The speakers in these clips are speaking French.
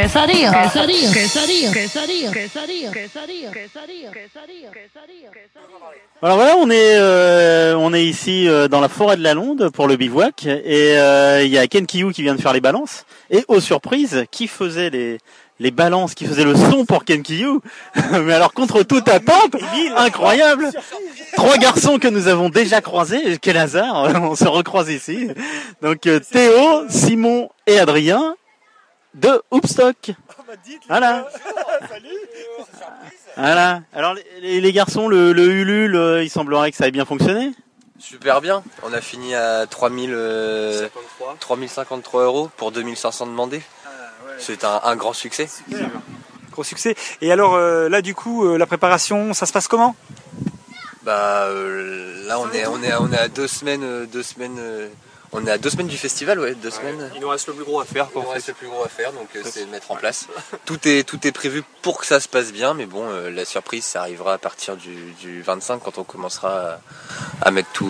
quesadilla, quesadilla, quesadilla, quesadilla, quesadilla, quesadilla, quesadilla, quesadilla. Alors voilà, on est ici dans la forêt de la Londe pour le bivouac et il y a Ken Kiyou qui vient de faire les balances et aux surprises, qui faisait les balances, qui faisait le son pour Ken Kiyou. Mais alors contre toute attente, incroyable. 3 garçons que nous avons déjà croisés, quel hasard, on se recroise ici. Donc Théo, Simon et Adrien de Hoopstock. Voilà. Voilà. Alors les garçons, le Ulule, il semblerait que ça ait bien fonctionné. Super bien. On a fini à 3053 € pour 2500 demandés. C'est un grand succès. Gros succès. Et alors là du coup la préparation, ça se passe comment ? Là on est à 2 semaines. On est à 2 semaines du festival, 2 semaines. Il nous reste le plus gros à faire. Il nous reste le plus gros à faire, donc c'est de mettre en place. Tout est prévu pour que ça se passe bien, mais bon, la surprise, ça arrivera à partir du 25 quand on commencera à mettre tout,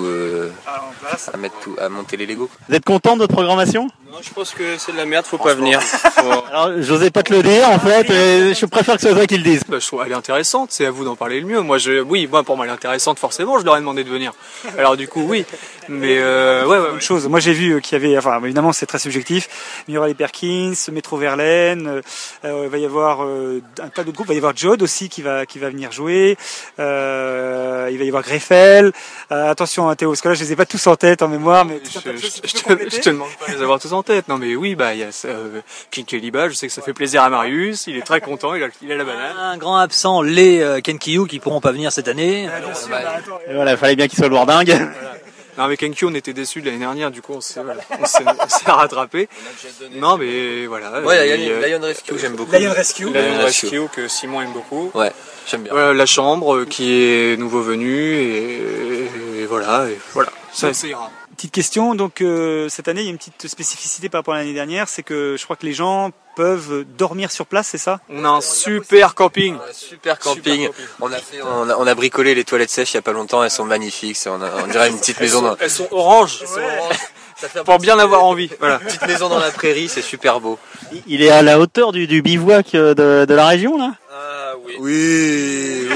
à monter les Lego. Vous êtes content de votre programmation ? Non, je pense que c'est de la merde, faut pas venir. Alors, j'osais pas te le dire, en fait, et je préfère que ce soit toi qui le dise. Je trouve elle est intéressante, c'est à vous d'en parler le mieux. Moi, pour moi, elle est intéressante, forcément, je leur ai demandé de venir. Alors, du coup, oui. Mais, Autre chose. Moi, j'ai vu qu'il y avait, enfin, évidemment, c'est très subjectif. Il y aura les Perkins, Métro Verlaine, il va y avoir un tas d'autres groupes. Il va y avoir Jod aussi qui va venir jouer. Il va y avoir Greffel. Attention, Théo, parce que là, je les ai pas tous en tête, en mémoire, mais je te demande pas de les avoir tous en tête. Non, mais oui, il y a King Keliba, je sais que ça fait plaisir à Marius, il est très content, il a la banane. Un grand absent, les Ken Kiyou qui pourront pas venir cette année. Et voilà, il fallait bien qu'il soit lourdingue. Voilà. Non, mais Ken Kiyou, on était déçus de l'année dernière, du coup, on s'est rattrapé. Non, mais voilà. Ouais, Lion Rescue, j'aime beaucoup. Lion Rescue que Simon aime beaucoup. Ouais, j'aime bien. Voilà, la chambre qui est nouveau venue et voilà, ça ira. Petite question, donc cette année il y a une petite spécificité par rapport à l'année dernière, c'est que je crois que les gens peuvent dormir sur place, c'est ça ? On a un super camping. Super camping. On a bricolé les toilettes sèches il y a pas longtemps, elles sont magnifiques, on dirait une petite maison. Elles sont oranges. Pour bien avoir envie. Voilà. Petite maison dans la prairie, c'est super beau. Il est à la hauteur du bivouac de la région, là ? Oui.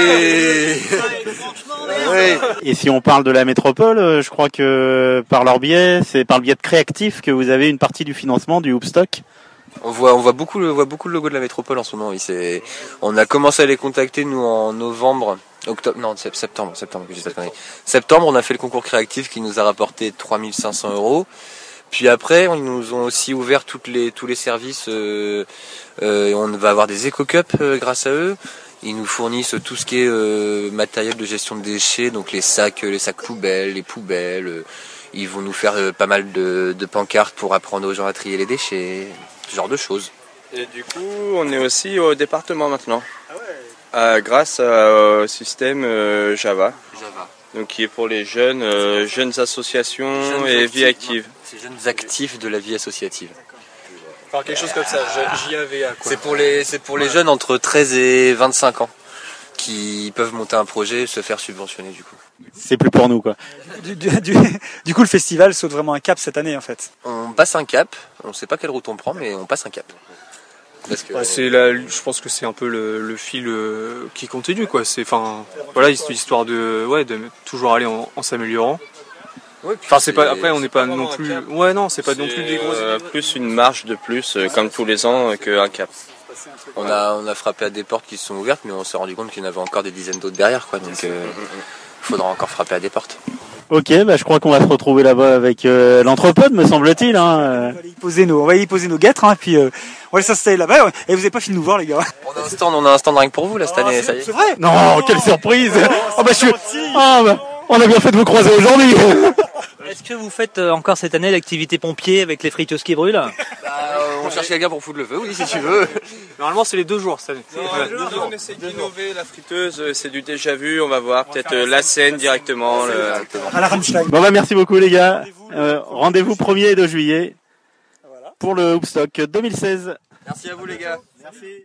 Et si on parle de la métropole, je crois que par leur biais, c'est par le biais de Créactif que vous avez une partie du financement du Hoopstock. On voit beaucoup le logo de la métropole en ce moment. On a commencé à les contacter nous en septembre, que j'ai pas de conneries. Septembre, on a fait le concours créatif qui nous a rapporté 3500 €. Puis après, ils nous ont aussi ouvert tous les services. On va avoir des éco-cups grâce à eux. Ils nous fournissent tout ce qui est matériel de gestion de déchets, donc les sacs poubelles, les poubelles. Ils vont nous faire pas mal de pancartes pour apprendre aux gens à trier les déchets, ce genre de choses. Et du coup, on est aussi au département maintenant. Grâce au système Java. Donc qui est pour les jeunes associations et vie active. C'est jeunes actifs de la vie associative. Enfin, quelque chose comme ça, JAVA quoi. C'est pour les jeunes entre 13 et 25 ans qui peuvent monter un projet et se faire subventionner du coup. C'est plus pour nous, quoi. Du coup, le festival saute vraiment un cap cette année, en fait. On passe un cap, on ne sait pas quelle route on prend, mais on passe un cap. Parce que... je pense que c'est un peu le fil qui continue, quoi. Histoire de toujours aller en s'améliorant. Ouais, après on n'est pas non plus. Ouais, non, c'est pas non plus des grosses. Plus une marche de plus, comme tous les ans, qu'un cap. On a frappé à des portes qui se sont ouvertes, mais on s'est rendu compte qu'il y en avait encore des dizaines d'autres derrière, quoi. Donc, il faudra encore frapper à des portes. Ok, je crois qu'on va se retrouver là-bas avec l'entrepode, me semble-t-il. Hein. On va y poser nos guêtres, puis on va aller s'installer là-bas. Et vous n'avez pas fini de nous voir, les gars. On a un stand rien que pour vous là cette année. Ça y est. C'est vrai ? Non, quelle surprise. On a bien fait de vous croiser aujourd'hui. Est-ce que vous faites encore cette année l'activité pompier avec les friteuses qui brûlent ? On cherche quelqu'un pour foutre le feu, oui, si tu veux. Normalement, c'est les 2 jours cette année. On essaie d'innover la friteuse, c'est du déjà vu. On va voir peut-être la scène directement. À la Rammstein. Merci beaucoup, les gars. Rendez-vous 1er et 2 juillet pour le Hoopstock 2016. Merci à vous, les gars. Merci.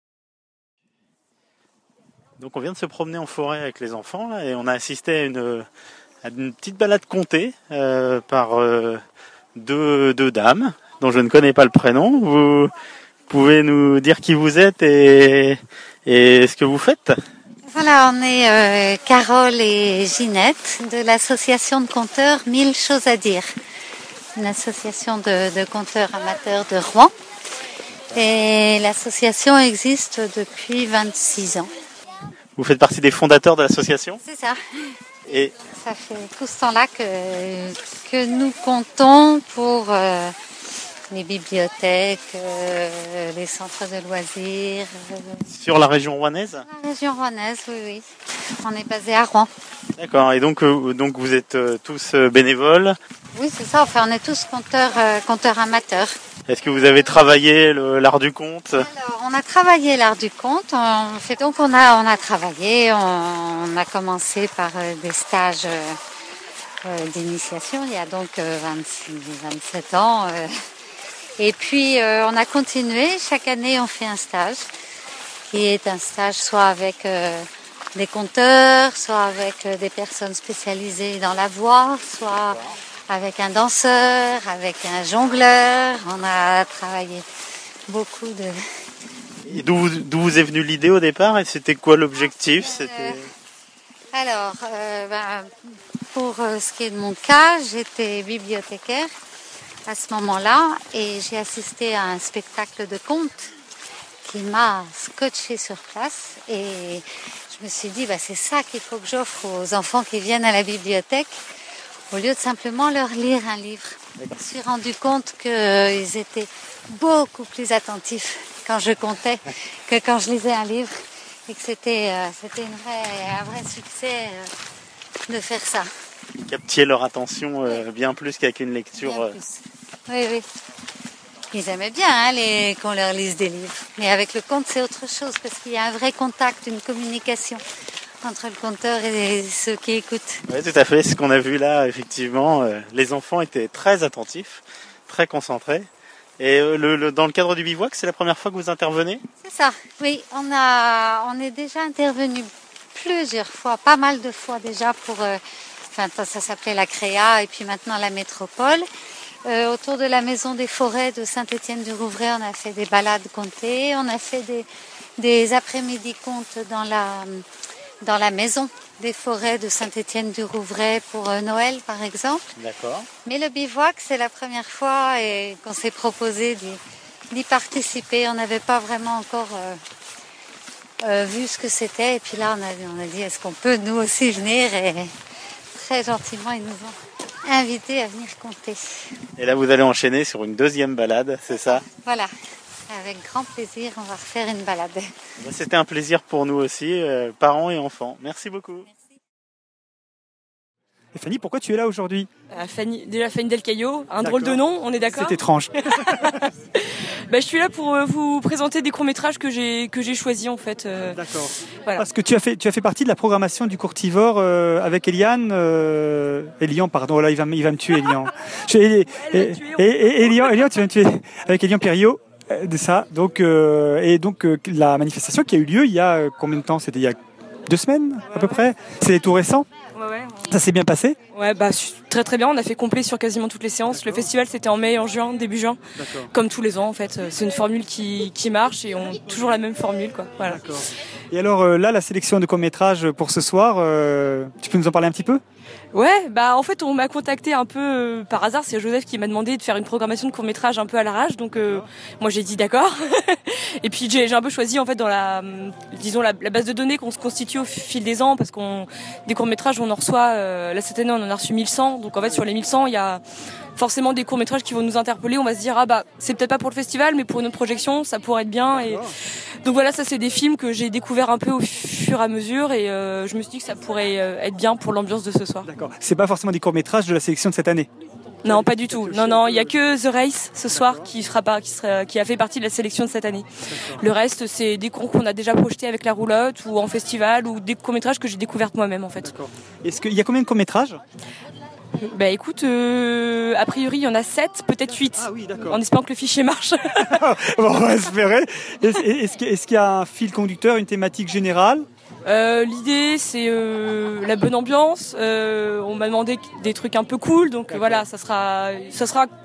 Donc, on vient de se promener en forêt avec les enfants là, et on a assisté à une petite balade comptée par deux dames dont je ne connais pas le prénom. Vous pouvez nous dire qui vous êtes et ce que vous faites? Voilà, on est Carole et Ginette de l'association de conteurs 1000 choses à dire. Une association de conteurs amateurs de Rouen. Et l'association existe depuis 26 ans. Vous faites partie des fondateurs de l'association? C'est ça. Et ça fait tout ce temps-là que nous comptons pour les bibliothèques, les centres de loisirs. Sur la région rouennaise? La région rouennaise, oui. On est basé à Rouen. D'accord. Et donc vous êtes tous bénévoles? Oui, c'est ça. Enfin, on est tous conteurs amateurs. Est-ce que vous avez travaillé l'art du conte? Alors, on a travaillé l'art du conte. On a travaillé. On a commencé par des stages d'initiation. Il y a donc 27 ans. Et puis, on a continué. Chaque année, on fait un stage qui est un stage soit avec des conteurs, soit avec des personnes spécialisées dans la voix, soit avec un danseur, avec un jongleur. On a travaillé beaucoup de... Et d'où vous est venue l'idée au départ et c'était quoi l'objectif? Alors, pour ce qui est de mon cas, j'étais bibliothécaire à ce moment-là et j'ai assisté à un spectacle de contes qui m'a scotché sur place et je me suis dit c'est ça qu'il faut que j'offre aux enfants qui viennent à la bibliothèque au lieu de simplement leur lire un livre. Je me suis rendu compte qu'ils étaient beaucoup plus attentifs quand je contais que quand je lisais un livre et que c'était un vrai succès de faire ça. Captiez leur attention bien plus qu'avec une lecture. Bien plus. Oui. Ils aimaient bien qu'on leur lise des livres. Mais avec le conte, c'est autre chose parce qu'il y a un vrai contact, une communication entre le conteur et ceux qui écoutent. Oui, tout à fait. Ce qu'on a vu là, effectivement, les enfants étaient très attentifs, très concentrés. Et dans le cadre du bivouac, c'est la première fois que vous intervenez? C'est ça. Oui, on est déjà intervenu plusieurs fois, pas mal de fois déjà pour. Ça s'appelait la Créa et puis maintenant la Métropole. Autour de la maison des forêts de Saint-Étienne-du-Rouvray, on a fait des balades contées, on a fait des après-midi contes dans la maison des forêts de Saint-Étienne-du-Rouvray pour Noël par exemple. D'accord. Mais le bivouac, c'est la première fois et qu'on s'est proposé d'y participer. On n'avait pas vraiment encore vu ce que c'était et puis là on a dit est-ce qu'on peut nous aussi venir et très gentiment ils nous ont invités à venir compter. Et là, vous allez enchaîner sur une deuxième balade, c'est ça? Voilà, avec grand plaisir, on va refaire une balade. C'était un plaisir pour nous aussi, parents et enfants. Merci beaucoup. Merci. Et Fanny, pourquoi tu es là aujourd'hui? Fanny Del Caillot, drôle de nom, on est d'accord? C'est étrange. Je suis là pour vous présenter des courts-métrages que j'ai choisis en fait. D'accord. Voilà. Parce que tu as fait partie de la programmation du Courtivore avec Eliane. Elian, pardon, là il va me tuer Elian. Elian, tu vas me tuer. Avec Elian Perriot, de ça. Donc la manifestation qui a eu lieu il y a combien de temps? C'était il y a 2 semaines à peu près. C'est tout récent. Ouais. Ça s'est bien passé? Ouais, très très bien. On a fait complet sur quasiment toutes les séances. D'accord. Le festival c'était en mai, en juin, début juin. D'accord. Comme tous les ans en fait. C'est une formule qui marche et on toujours la même formule quoi. Voilà. D'accord. Et alors là, la sélection de courts-métrages pour ce soir, tu peux nous en parler un petit peu? Ouais, en fait on m'a contacté un peu par hasard, c'est Joseph qui m'a demandé de faire une programmation de court-métrage un peu à l'arrache, donc moi j'ai dit d'accord. Et puis j'ai un peu choisi en fait dans la base de données qu'on se constitue au fil des ans, parce des courts-métrages on en reçoit, là cette année on en a reçu 1100, donc en fait sur les 1100 il y a forcément des courts-métrages qui vont nous interpeller, on va se dire c'est peut-être pas pour le festival mais pour une autre projection ça pourrait être bien. Et donc voilà, ça c'est des films que j'ai découvert un peu au fur et à mesure et je me suis dit que ça pourrait être bien pour l'ambiance de ce soir. D'accord. C'est pas forcément des courts-métrages de la sélection de cette année? Non, pas du tout. Non, il y a que The Race ce soir qui a fait partie de la sélection de cette année. D'accord. Le reste, c'est des courts qu'on a déjà projetés avec la roulotte ou en festival ou des courts-métrages que j'ai découvertes moi-même en fait. D'accord. Est-ce qu'il y a combien de courts-métrages? Écoute, a priori il y en a 7, peut-être 8. Ah oui, d'accord. En espérant que le fichier marche. Bon, on va espérer. Est-ce qu'il y a un fil conducteur, une thématique générale? L'idée c'est la bonne ambiance. On m'a demandé des trucs un peu cool, donc voilà, ça sera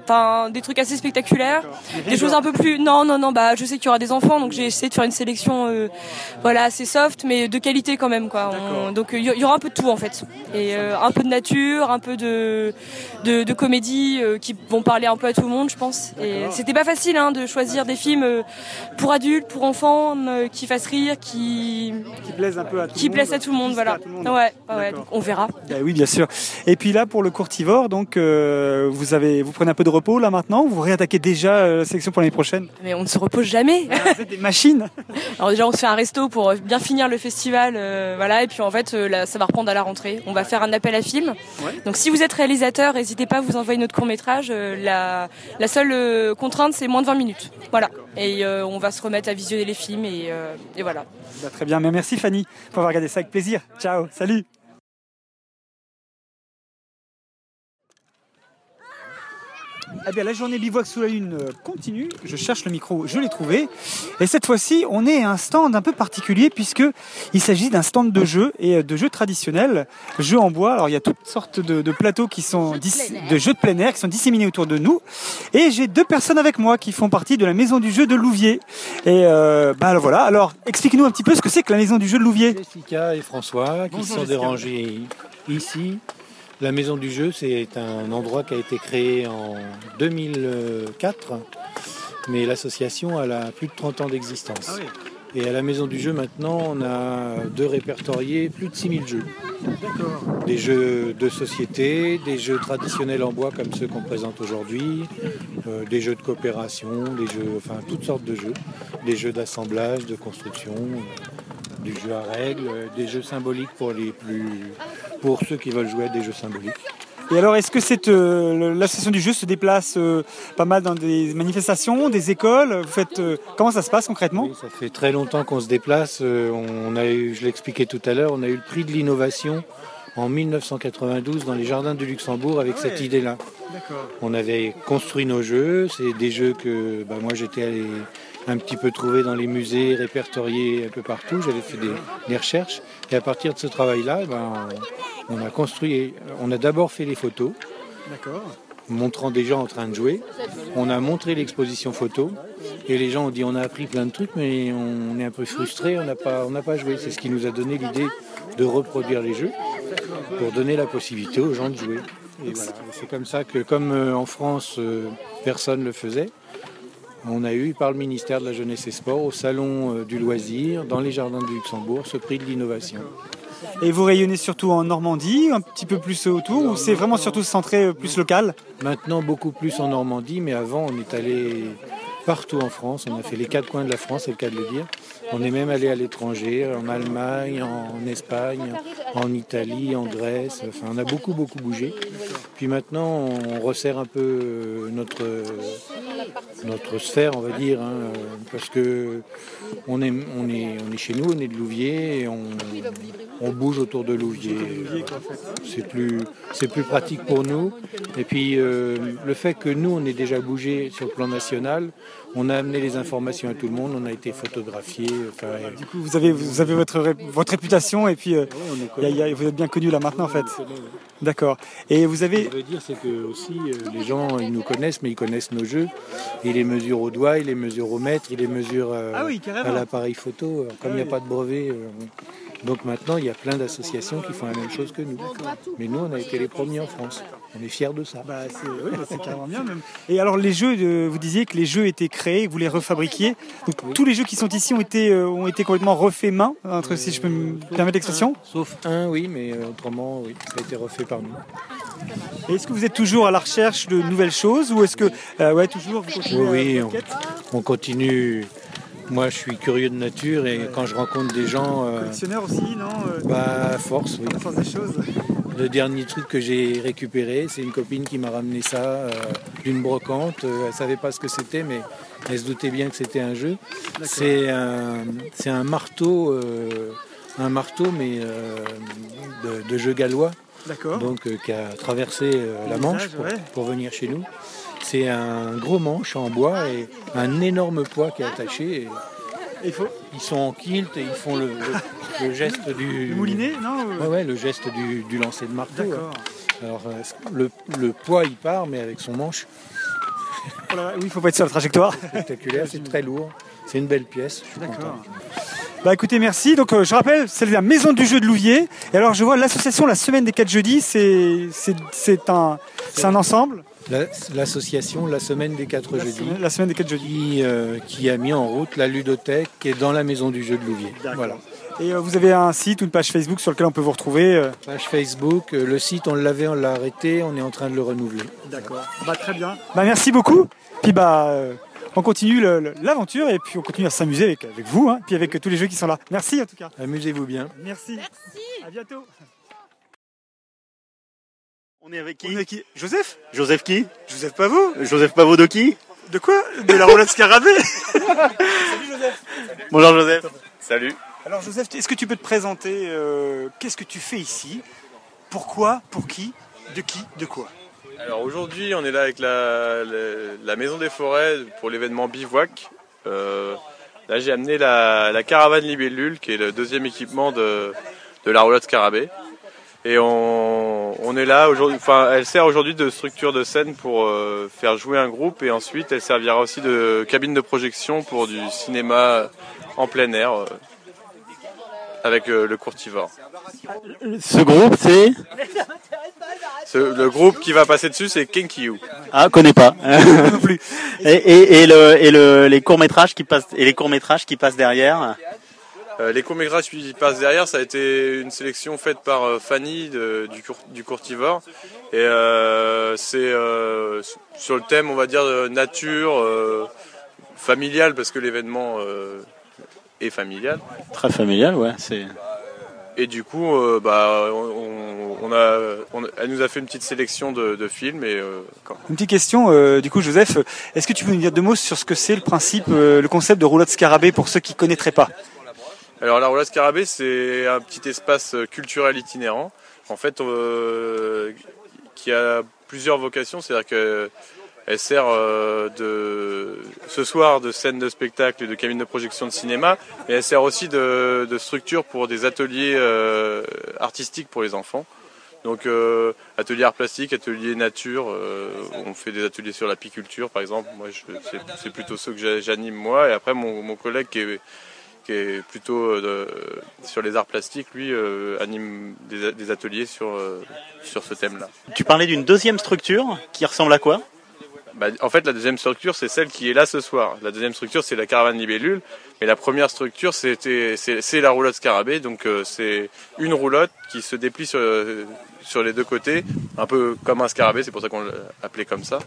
Enfin, des trucs assez spectaculaires, des choses un peu plus. Non, bah je sais qu'il y aura des enfants, donc j'ai essayé de faire une sélection, voilà, assez soft, mais de qualité quand même, quoi. Donc il y aura un peu de tout en fait, et un peu de nature, un peu de comédie qui vont parler un peu à tout le monde, je pense. Et c'était pas facile de choisir des films pour adultes, pour enfants, qui fassent rire, qui plaisent un peu à tout le monde. Qui plaisent à tout le monde, voilà. Ouais, donc on verra. Oui, bien sûr. Et puis là, pour le courtivore, donc vous prenez un peu de repos là maintenant, vous réattaquez déjà la sélection pour l'année prochaine? Mais on ne se repose jamais. Vous êtes des machines. Alors déjà on se fait un resto pour bien finir le festival, voilà, et puis en fait là, ça va reprendre à la rentrée. On va faire un appel à film. Ouais. Donc si vous êtes réalisateur, n'hésitez pas à vous envoyer notre court-métrage. La seule contrainte c'est moins de 20 minutes. Voilà. Et on va se remettre à visionner les films et voilà. Bah, très bien, mais merci Fanny pour avoir regardé ça avec plaisir. Ciao, salut. Eh bien, la journée bivouac sous la lune continue. Je cherche le micro, je l'ai trouvé. Et cette fois-ci, on est à un stand un peu particulier puisque il s'agit d'un stand de jeux et de jeux traditionnels, jeux en bois. Alors, il y a toutes sortes de plateaux qui sont de jeux de plein air qui sont disséminés autour de nous. Et j'ai 2 personnes avec moi qui font partie de la maison du jeu de Louviers. Et voilà. Alors, explique-nous un petit peu ce que c'est que la maison du jeu de Louviers. Jessica et François qui se sont dérangés ici. La Maison du Jeu, c'est un endroit qui a été créé en 2004, mais l'association a plus de 30 ans d'existence. Ah oui. Et à la Maison du Jeu, maintenant, on a 2 répertoriés, plus de 6000 jeux. D'accord. Des jeux de société, des jeux traditionnels en bois comme ceux qu'on présente aujourd'hui, des jeux de coopération, toutes sortes de jeux, des jeux d'assemblage, de construction, du jeu à règles, des jeux symboliques pour ceux qui veulent jouer à des jeux symboliques. Et alors, est-ce que l'association du jeu se déplace pas mal dans des manifestations, des écoles? Comment ça se passe concrètement? Oui, ça fait très longtemps qu'on se déplace. Je l'expliquais tout à l'heure, on a eu le prix de l'innovation en 1992 dans les jardins du Luxembourg avec cette idée-là. D'accord. On avait construit nos jeux, c'est des jeux que moi j'étais allé un petit peu trouvé dans les musées, répertoriés un peu partout. J'avais fait des recherches. Et à partir de ce travail-là, on a d'abord fait les photos, montrant des gens en train de jouer. On a montré l'exposition photo. Et les gens ont dit, on a appris plein de trucs, mais on est un peu frustrés, on n'a pas joué. C'est ce qui nous a donné l'idée de reproduire les jeux pour donner la possibilité aux gens de jouer. Et voilà. C'est comme ça que, comme en France, personne ne le faisait, on a eu par le ministère de la Jeunesse et Sport au Salon du Loisir, dans les Jardins du Luxembourg, ce prix de l'innovation. Et vous rayonnez surtout en Normandie, un petit peu plus autour, ou c'est vraiment surtout centré plus local? Maintenant beaucoup plus en Normandie, mais avant on est allé partout en France, on a fait les 4 coins de la France, c'est le cas de le dire. On est même allé à l'étranger, en Allemagne, en Espagne, en Italie, en Grèce, enfin on a beaucoup bougé. Puis maintenant on resserre un peu notre sphère, on va dire, parce que on est chez nous, on est de Louviers et on bouge autour de Louviers. C'est plus pratique pour nous. Et puis le fait que nous on ait déjà bougé sur le plan national, on a amené les informations à tout le monde, on a été photographiés. Du coup, vous avez votre réputation et puis vous êtes bien connu là maintenant en fait. D'accord. Et vous avez. Ce que je veux dire, c'est que aussi les gens ils nous connaissent, mais ils connaissent nos jeux. Ils les mesurent au doigt, ils les mesurent au mètre, ils les mesurent à l'appareil photo. Comme il n'y a pas de brevet. Donc maintenant, il y a plein d'associations qui font la même chose que nous. Mais nous, on a été les premiers en France. On est fiers de ça. C'est carrément bien même. Et alors les jeux, vous disiez que les jeux étaient créés, vous les refabriquiez. Donc tous les jeux qui sont ici ont été complètement refaits main, si je peux me permettre l'expression. Sauf un, oui, mais autrement, oui, ça a été refait par nous. Et est-ce que vous êtes toujours à la recherche de nouvelles choses ou est-ce que toujours vous continuez on continue. Moi, je suis curieux de nature et quand je rencontre des gens... Collectionneur aussi, non à force, oui. À force des choses. Le dernier truc que j'ai récupéré, c'est une copine qui m'a ramené ça d'une brocante. Elle savait pas ce que c'était, mais elle se doutait bien que c'était un jeu. C'est un marteau, mais de jeu gallois. D'accord. Donc qui a traversé la Manche pour venir chez nous. C'est un gros manche en bois et un énorme poids qui est attaché. Ils sont en kilt et ils font le geste du... Le moulinet, non Ouais, le geste du lancer de marteau. D'accord. Alors le poids il part, mais avec son manche, Oui, il faut pas être sur la trajectoire. Spectaculaire, c'est très lourd. C'est une belle pièce. Je suis content. Bah écoutez, merci. Donc je rappelle, c'est la maison du jeu de Louviers. Et alors je vois l'association La Semaine des 4 jeudis, c'est un ensemble. L'association La Semaine des 4 jeudis. La Semaine des 4 jeudis. Qui a mis en route la ludothèque qui est dans la maison du jeu de Louviers. Voilà. Et vous avez un site ou une page Facebook sur lequel on peut vous retrouver Page Facebook, le site on l'a arrêté, on est en train de le renouveler. D'accord. Très bien. Merci beaucoup. Puis on continue l'aventure et puis on continue à s'amuser avec vous, puis avec tous les jeux qui sont là. Merci en tout cas. Amusez-vous bien. Merci. À bientôt. On est avec qui? Joseph? Joseph qui? Joseph Pavot. Joseph Pavot de qui? De quoi? De la roulade Scarabée. Salut Joseph. Bonjour Joseph. Salut. Alors Joseph, est-ce que tu peux te présenter qu'est-ce que tu fais ici? Pourquoi? Pour qui? De qui? De quoi? Alors aujourd'hui, on est là avec la Maison des Forêts pour l'événement Bivouac. Là, j'ai amené la caravane Libellule, qui est le deuxième équipement de la roulotte Scarabée. Et on est là aujourd'hui. Enfin, elle sert aujourd'hui de structure de scène pour faire jouer un groupe, et ensuite elle servira aussi de cabine de projection pour du cinéma en plein air avec le Courtivore. Ce groupe, c'est le groupe qui va passer dessus, c'est Kenkiu. Ah, connais pas. Non plus. Et les courts-métrages qui passent derrière. Les courts-métrages qui passent derrière, ça a été une sélection faite par Fanny du Courtivore. Et c'est sur le thème, on va dire, nature, familial, parce que l'événement est familial. Très familial, ouais. Et du coup, elle nous a fait une petite sélection de films. Une petite question, du coup, Joseph, est-ce que tu peux nous dire 2 mots sur ce que c'est le principe, le concept de roulotte Scarabée pour ceux qui ne connaîtraient pas? Alors la roulotte Scarabée, c'est un petit espace culturel itinérant, en fait, qui a plusieurs vocations. C'est-à-dire qu'elle sert ce soir de scène de spectacle et de cabine de projection de cinéma, mais elle sert aussi de structure pour des ateliers artistiques pour les enfants. Donc atelier art plastique, atelier nature, on fait des ateliers sur l'apiculture par exemple. Moi, c'est plutôt ceux que j'anime moi, et après mon collègue qui est plutôt sur les arts plastiques, lui anime des ateliers sur ce thème-là. Tu parlais d'une deuxième structure qui ressemble à quoi? En fait, la deuxième structure, c'est celle qui est là ce soir. La deuxième structure, c'est la caravane Libellule, mais la première structure, c'est la roulotte Scarabée. Donc c'est une roulotte qui se déplie sur les deux côtés, un peu comme un scarabée, c'est pour ça qu'on l'a appelé comme ça.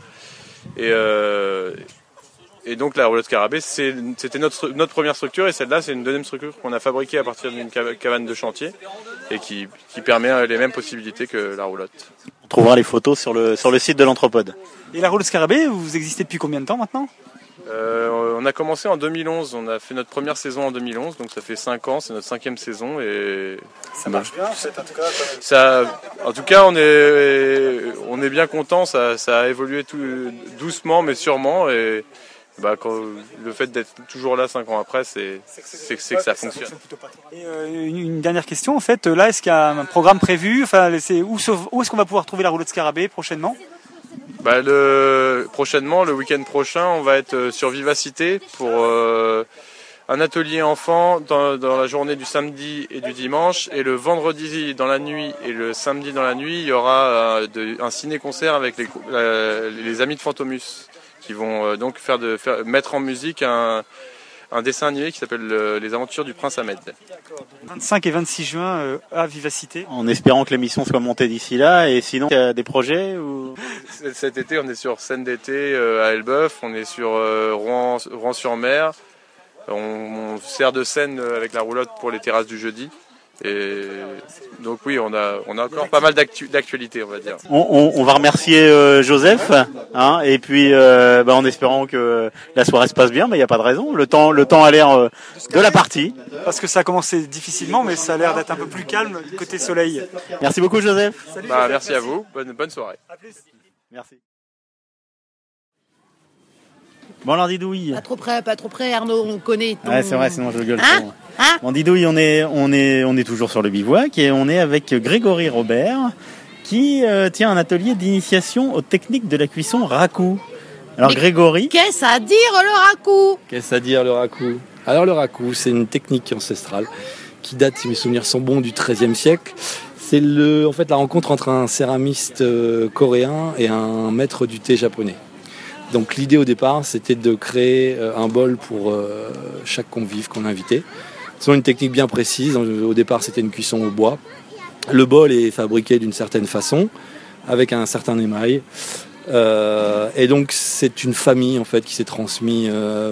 Et donc la roulotte Scarabée, c'était notre première structure, et celle-là, c'est une deuxième structure qu'on a fabriquée à partir d'une cabane de chantier et qui permet les mêmes possibilités que la roulotte. On trouvera les photos sur le site de l'Anthropode. Et la roulotte Scarabée, vous existez depuis combien de temps maintenant? On a commencé en 2011, on a fait notre première saison en 2011, donc ça fait 5 ans, c'est notre 5e saison, et ça marche bien en fait, en tout cas. En tout cas, on est bien content, ça a évolué tout doucement mais sûrement, et le fait d'être toujours là 5 ans après, c'est que ça fonctionne. Et une dernière question, en fait, là, est-ce qu'il y a un programme prévu? Enfin, où est-ce qu'on va pouvoir trouver la roulotte Scarabée prochainement? Prochainement, le week-end prochain, on va être sur Vivacité pour un atelier enfant dans la journée du samedi et du dimanche, et le vendredi dans la nuit et le samedi dans la nuit, il y aura un ciné-concert avec les amis de Fantomus, qui vont donc mettre en musique un dessin animé qui s'appelle Les Aventures du Prince Ahmed. 25 et 26 juin à Vivacité. En espérant que l'émission soit montée d'ici là, et sinon, il y a des projets ou... Cet été, on est sur Scène d'été à Elbeuf, on est sur Rouen-sur-Mer, on sert de scène avec la roulotte pour les terrasses du jeudi. Et donc oui, on a encore pas mal d'actualités, on va dire. On va remercier Joseph, et puis en espérant que la soirée se passe bien, mais il n'y a pas de raison. Le temps a l'air de la partie. Parce que ça a commencé difficilement, mais ça a l'air d'être un peu plus calme côté soleil. Merci beaucoup Joseph. Salut, merci à vous, bonne soirée. À plus. Merci. Bon alors Didouille. Pas trop près, Arnaud, on connaît ton... Ouais, c'est vrai, sinon je gueule. Hein Bon Didouille, on est toujours sur le bivouac, et on est avec Grégory Robert qui tient un atelier d'initiation aux techniques de la cuisson raku. Alors Grégory, Qu'est-ce à dire le raku? Qu'est-ce à dire le raku? Alors le raku, c'est une technique ancestrale qui date, si mes souvenirs sont bons, du XIIIe siècle. C'est en fait la rencontre entre un céramiste coréen et un maître du thé japonais. Donc l'idée au départ, c'était de créer un bol pour chaque convive qu'on invitait. C'est une technique bien précise. Au départ, c'était une cuisson au bois. Le bol est fabriqué d'une certaine façon, avec un certain émail. Et donc c'est une famille en fait qui s'est transmise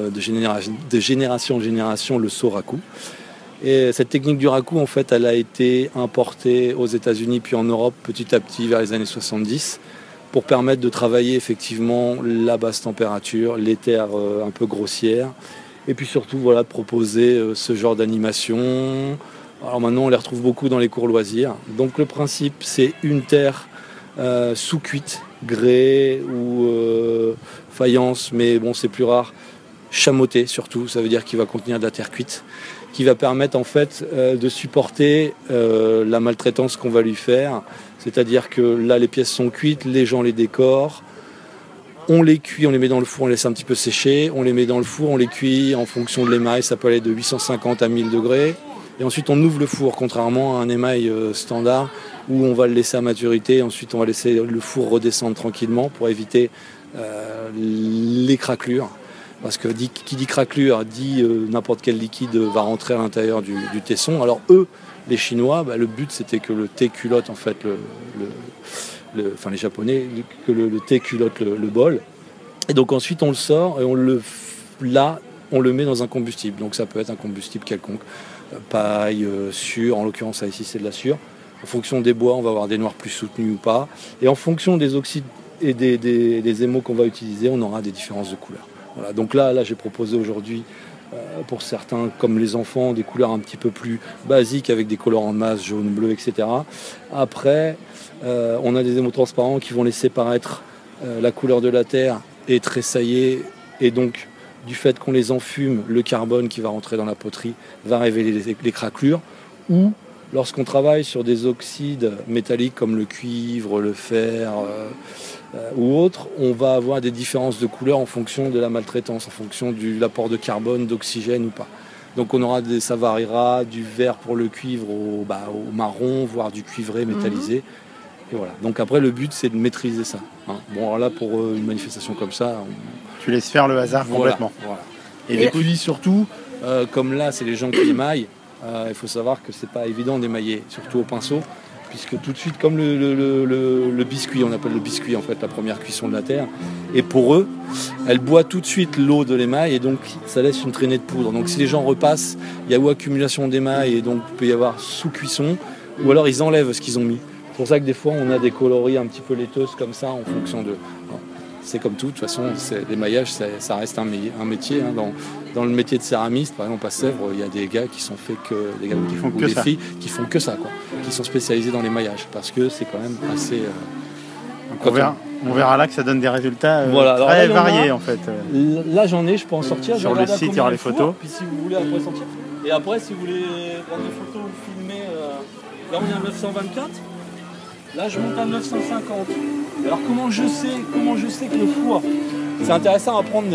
de génération en génération le soraku. Et cette technique du raku en fait elle a été importée aux États-Unis puis en Europe petit à petit vers les années 70 pour permettre de travailler effectivement la basse température, les terres un peu grossières et puis surtout voilà de proposer ce genre d'animation. Alors maintenant on les retrouve beaucoup dans les cours loisirs. Donc le principe c'est une terre sous-cuite, grès ou faïence, mais bon c'est plus rare, chamoté surtout, ça veut dire qu'il va contenir de la terre cuite, qui va permettre en fait de supporter la maltraitance qu'on va lui faire, c'est-à-dire que là les pièces sont cuites, les gens les décorent, on les cuit, on les met dans le four, on les laisse un petit peu sécher, on les met dans le four, on les cuit en fonction de l'émail, ça peut aller de 850 à 1000 degrés, et ensuite on ouvre le four, contrairement à un émail standard, où on va le laisser à maturité, ensuite on va laisser le four redescendre tranquillement pour éviter les craquelures. Parce que qui dit craquelure dit n'importe quel liquide va rentrer à l'intérieur du tesson. Alors eux, les Chinois, le but c'était que le thé culotte en fait, enfin les Japonais, que le thé culotte le bol. Et donc ensuite on le sort et on le met dans un combustible. Donc ça peut être un combustible quelconque, paille, sûre, en l'occurrence ici c'est de la sûre. En fonction des bois, on va avoir des noirs plus soutenus ou pas. Et en fonction des oxydes et des émaux qu'on va utiliser, on aura des différences de couleurs. Voilà. Donc là j'ai proposé aujourd'hui, pour certains, comme les enfants, des couleurs un petit peu plus basiques avec des colorants de masse, jaune, bleu, etc. Après, on a des émaux transparents qui vont laisser paraître la couleur de la terre et tressailler. Et donc, du fait qu'on les enfume, le carbone qui va rentrer dans la poterie va révéler les craquelures. Ou lorsqu'on travaille sur des oxydes métalliques comme le cuivre, le fer ou autres, on va avoir des différences de couleur en fonction de la maltraitance, en fonction de l'apport de carbone, d'oxygène ou pas. Donc ça variera du vert pour le cuivre au marron, voire du cuivré métallisé. Et voilà. Donc après le but c'est de maîtriser ça. Hein. Bon alors là pour une manifestation comme ça, tu laisses faire le hasard complètement. Voilà. Et puis surtout, comme là c'est les gens qui émaillent, il faut savoir que c'est pas évident d'émailler, surtout au pinceau, puisque tout de suite, comme le biscuit, on appelle le biscuit en fait la première cuisson de la terre, et pour eux, elle boit tout de suite l'eau de l'émail et donc ça laisse une traînée de poudre. Donc si les gens repassent, il y a ou accumulation d'émail et donc il peut y avoir sous-cuisson, ou alors ils enlèvent ce qu'ils ont mis. C'est pour ça que des fois on a des coloris un petit peu laiteuses comme ça en fonction de... C'est comme tout, de toute façon, l'émaillage, ça reste un métier. Hein. Dans le métier de céramiste, par exemple à Sèvres, il y a des gars qui sont faits que des gars ou des filles qui font que ça, quoi, qui sont spécialisés dans l'émaillage, parce que c'est quand même assez. On verra là que ça donne des résultats très variés en fait. Là j'en ai, je peux en sortir. Sur le site, il y aura les photos. Puis si vous voulez après sortir. Et après, si vous voulez prendre des photos ou filmer, là on est à 924. Là, je monte à 950. Alors, comment je sais que le four... C'est intéressant à prendre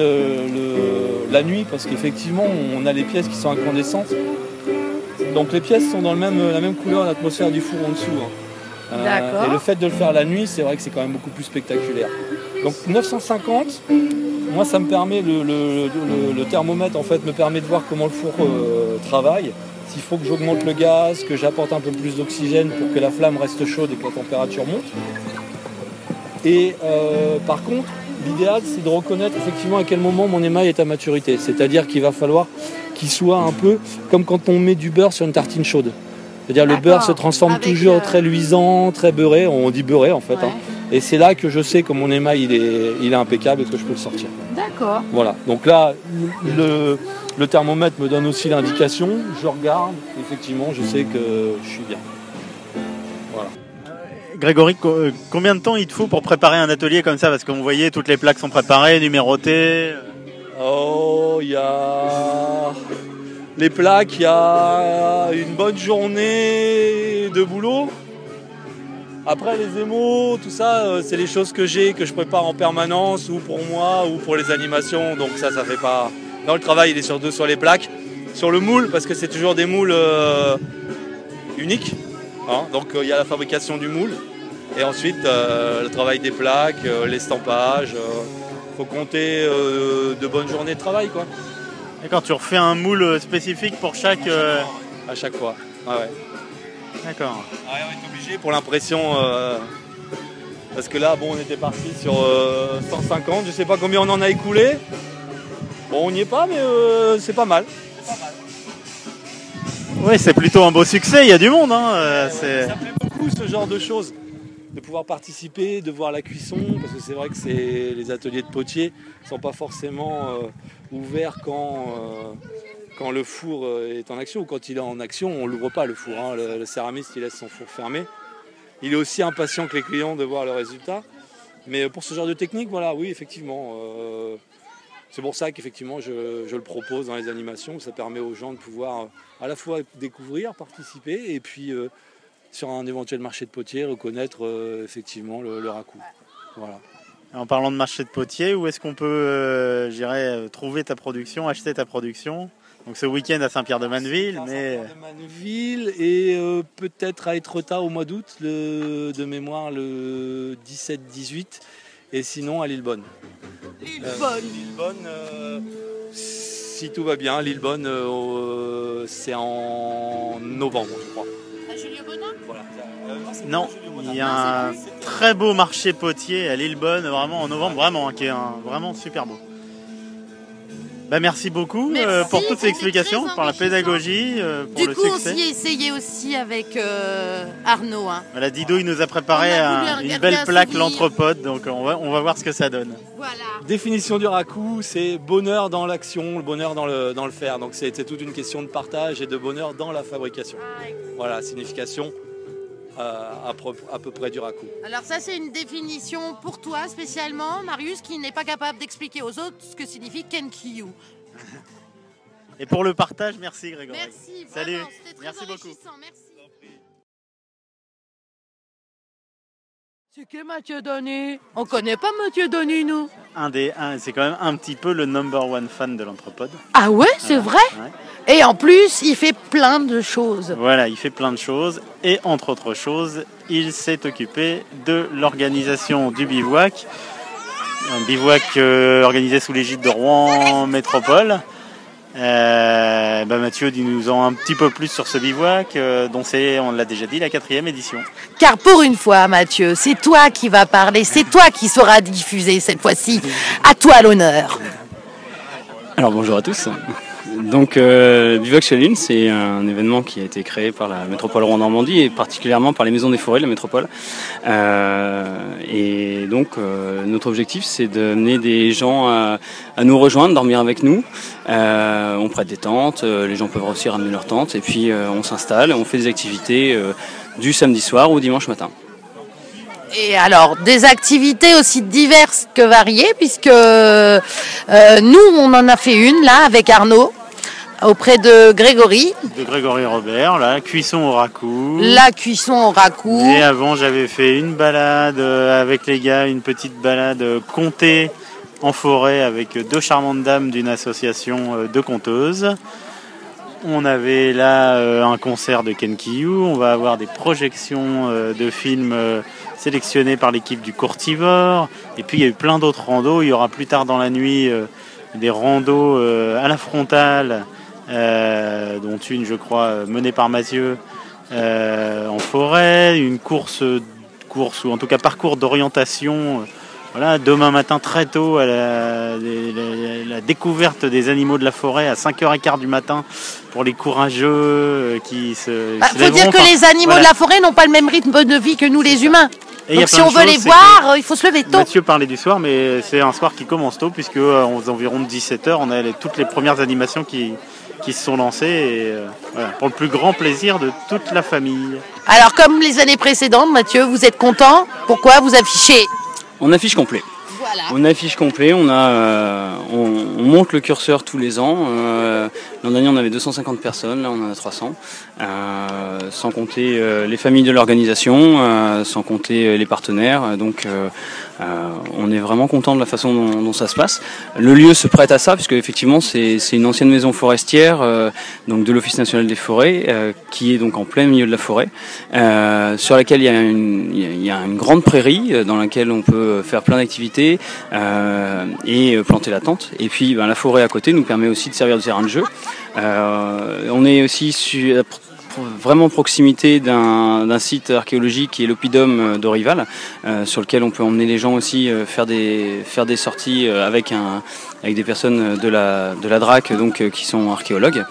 la nuit parce qu'effectivement, on a les pièces qui sont incandescentes. Donc, les pièces sont dans la même couleur, l'atmosphère du four en dessous. D'accord. Et le fait de le faire la nuit, c'est vrai que c'est quand même beaucoup plus spectaculaire. Donc, 950, moi, ça me permet, le thermomètre, en fait, me permet de voir comment le four travaille. S'il faut que j'augmente le gaz, que j'apporte un peu plus d'oxygène pour que la flamme reste chaude et que la température monte. Et par contre, l'idéal, c'est de reconnaître effectivement à quel moment mon émail est à maturité. C'est-à-dire qu'il va falloir qu'il soit un peu comme quand on met du beurre sur une tartine chaude. C'est-à-dire le beurre se transforme toujours très luisant, très beurré. On dit beurré en fait. Ouais. Hein. Et c'est là que je sais que mon émail il est impeccable et que je peux le sortir. D'accord. Voilà. Donc là, le thermomètre me donne aussi l'indication. Je regarde. Effectivement, je sais que je suis bien. Voilà. Grégory, combien de temps il te faut pour préparer un atelier comme ça? Parce que vous voyez, toutes les plaques sont préparées, numérotées. Oh, il y a les plaques, il y a une bonne journée de boulot. Après les émos, tout ça, c'est les choses que je prépare en permanence, ou pour moi, ou pour les animations. Donc ça fait pas... Non, le travail, il est surtout sur les plaques, sur le moule, parce que c'est toujours des moules uniques. Hein. Donc il y a la fabrication du moule, et ensuite le travail des plaques, l'estampage. Faut compter de bonnes journées de travail, quoi. D'accord, tu refais un moule spécifique pour chaque... À chaque fois, ah ouais. D'accord. Ah ouais, on est obligé pour l'impression, parce que là, bon, on était parti sur 150, je sais pas combien on en a écoulé. Bon, on n'y est pas, mais c'est pas mal. Oui, c'est plutôt un beau succès, il y a du monde. Hein. Ça plaît beaucoup ce genre de choses, de pouvoir participer, de voir la cuisson, parce que c'est vrai que les ateliers de potiers ne sont pas forcément ouverts quand le four est en action, ou quand il est en action, on ne l'ouvre pas le four. Hein. Le céramiste, il laisse son four fermé. Il est aussi impatient que les clients de voir le résultat. Mais pour ce genre de technique, voilà, oui, effectivement. C'est pour ça qu'effectivement, je le propose dans les animations. Ça permet aux gens de pouvoir à la fois découvrir, participer, et puis sur un éventuel marché de potier, reconnaître effectivement le raku. Voilà. En parlant de marché de potier, où est-ce qu'on peut trouver ta production, acheter ta production ? Donc ce week-end à Saint-Pierre-de-Manneville, mais... Saint-Pierre-de-Manneville et peut-être à Étretat au mois d'août, de mémoire le 17-18, et sinon à Lillebonne. Lillebonne, si tout va bien, Lillebonne, c'est en novembre, je crois. À Julien-Bonin ? Voilà. Non, il y a un très beau marché potier à Lillebonne, vraiment en novembre, vraiment, qui est vraiment super beau. Bah, merci beaucoup pour toutes ces explications, pour la pédagogie, pour le succès. Du coup, on s'y est essayé aussi avec Arnaud. Hein. Voilà, Dido, il nous a préparé une belle plaque l'Anthropode, donc on va voir ce que ça donne. Voilà. Définition du raku, c'est bonheur dans l'action, le bonheur dans le faire. Donc c'est toute une question de partage et de bonheur dans la fabrication. Voilà, signification à peu près du raku. Alors ça, c'est une définition pour toi spécialement, Marius, qui n'est pas capable d'expliquer aux autres ce que signifie Kenkyu. Et pour le partage, merci Grégory. Merci. Salut. Vraiment, c'était très merci beaucoup. Merci. C'est que Mathieu Denis. On connaît pas Mathieu Denis, nous. C'est quand même un petit peu le number one fan de l'Anthropode. Ah ouais, c'est vrai. Ouais. Et en plus, il fait plein de choses. Voilà, il fait plein de choses. Et entre autres choses, il s'est occupé de l'organisation du bivouac. Un bivouac organisé sous l'égide de Rouen Métropole. Mathieu, dis-nous-en un petit peu plus sur ce bivouac, dont c'est, on l'a déjà dit, la 4e édition. Car pour une fois, Mathieu, c'est toi qui vas parler, c'est toi qui sauras diffuser cette fois-ci. À toi l'honneur. Alors bonjour à tous. Donc Bivouac chez la Lune, c'est un événement qui a été créé par la métropole Rouen-Normandie et particulièrement par les maisons des forêts de la métropole. Et donc notre objectif, c'est d'amener des gens à nous rejoindre, dormir avec nous. On prête des tentes, les gens peuvent aussi ramener leurs tentes et puis on s'installe et on fait des activités du samedi soir au dimanche matin. Et alors, des activités aussi diverses que variées, puisque nous, on en a fait une, là, avec Arnaud, auprès de Grégory. De Grégory Robert, la cuisson au raku. La cuisson au raku. Et avant, j'avais fait une balade avec les gars, une petite balade contée en forêt avec 2 charmantes dames d'une association de conteuses. On avait là un concert de Kenkyu, on va avoir des projections de films sélectionnés par l'équipe du Courtivore. Et puis il y a eu plein d'autres randos. Il y aura plus tard dans la nuit des randos à la frontale, dont une, je crois, menée par Mathieu en forêt. Une course ou en tout cas parcours d'orientation. Voilà, demain matin très tôt, à la découverte des animaux de la forêt à 5h15 du matin pour les courageux qui se faut dire que les animaux de la forêt n'ont pas le même rythme de vie que nous les humains. Et donc si on veut les voir, il faut se lever tôt. Mathieu parlait du soir, mais c'est un soir qui commence tôt, puisque aux environs de 17h, on a toutes les premières animations qui se sont lancées, et voilà, pour le plus grand plaisir de toute la famille. Alors comme les années précédentes, Mathieu, vous êtes content ? Pourquoi vous affichez ? On affiche complet. Voilà. On affiche complet, on monte le curseur tous les ans. L'an dernier on avait 250 personnes, là on en a 300. Sans compter les familles de l'organisation, sans compter les partenaires. Donc on est vraiment content de la façon dont ça se passe. Le lieu se prête à ça, puisque effectivement c'est une ancienne maison forestière donc de l'Office national des forêts, qui est donc en plein milieu de la forêt, sur laquelle il y a une grande prairie dans laquelle on peut faire plein d'activités et planter la tente. Et puis la forêt à côté nous permet aussi de servir de terrain de jeu. On est aussi vraiment proximité d'un site archéologique qui est l'Oppidum d'Orival, sur lequel on peut emmener les gens aussi faire des sorties avec des personnes de la DRAC donc qui sont archéologues.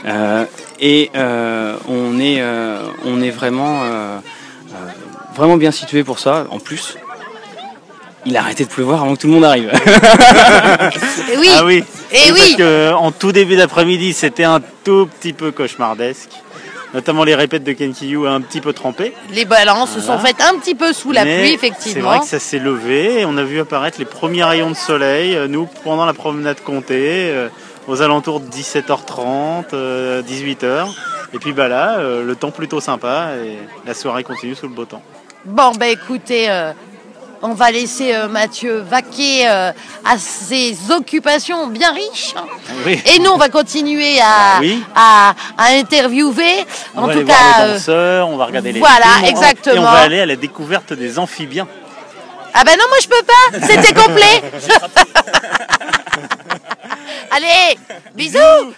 On est vraiment bien situé pour ça. En plus, il a arrêté de pleuvoir avant que tout le monde arrive. Et oui. Ah oui. Et oui. Parce que en tout début d'après-midi, c'était un tout petit peu cauchemardesque. Notamment les répètes de Kenkiyu un petit peu trempées. Les balances se sont faites un petit peu sous la pluie, effectivement. C'est vrai que ça s'est levé et on a vu apparaître les premiers rayons de soleil, nous, pendant la promenade Comté, aux alentours de 17h30, 18h. Et puis là, le temps plutôt sympa et la soirée continue sous le beau temps. Bon, écoutez, on va laisser Mathieu vaquer à ses occupations bien riches. Oui. Et nous, on va continuer à interviewer. On va aller voir les danseurs, on va regarder les Voilà, films, exactement. Et on va aller à la découverte des amphibiens. Ah non, moi je peux pas, c'était complet. Allez, bisous.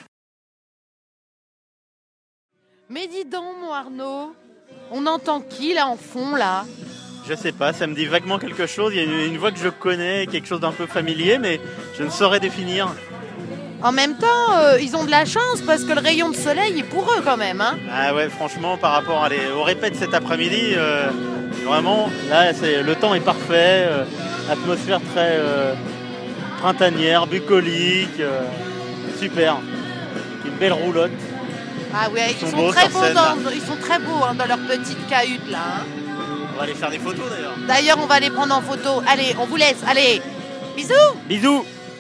Mais dis donc, mon Arnaud, on entend qui là en fond là? Je sais pas, ça me dit vaguement quelque chose. Il y a une voix que je connais, quelque chose d'un peu familier, mais je ne saurais définir. En même temps, ils ont de la chance parce que le rayon de soleil est pour eux quand même. Hein. Ah ouais, franchement, par rapport aux répètes cet après-midi, vraiment, là, le temps est parfait. Atmosphère très printanière, bucolique, super. Une belle roulotte. Ah ouais, ils sont très beaux dans leur petite cahute là. Hein. On va aller faire des photos d'ailleurs. D'ailleurs, on va les prendre en photo. Allez, on vous laisse. Allez, bisous. Bisous.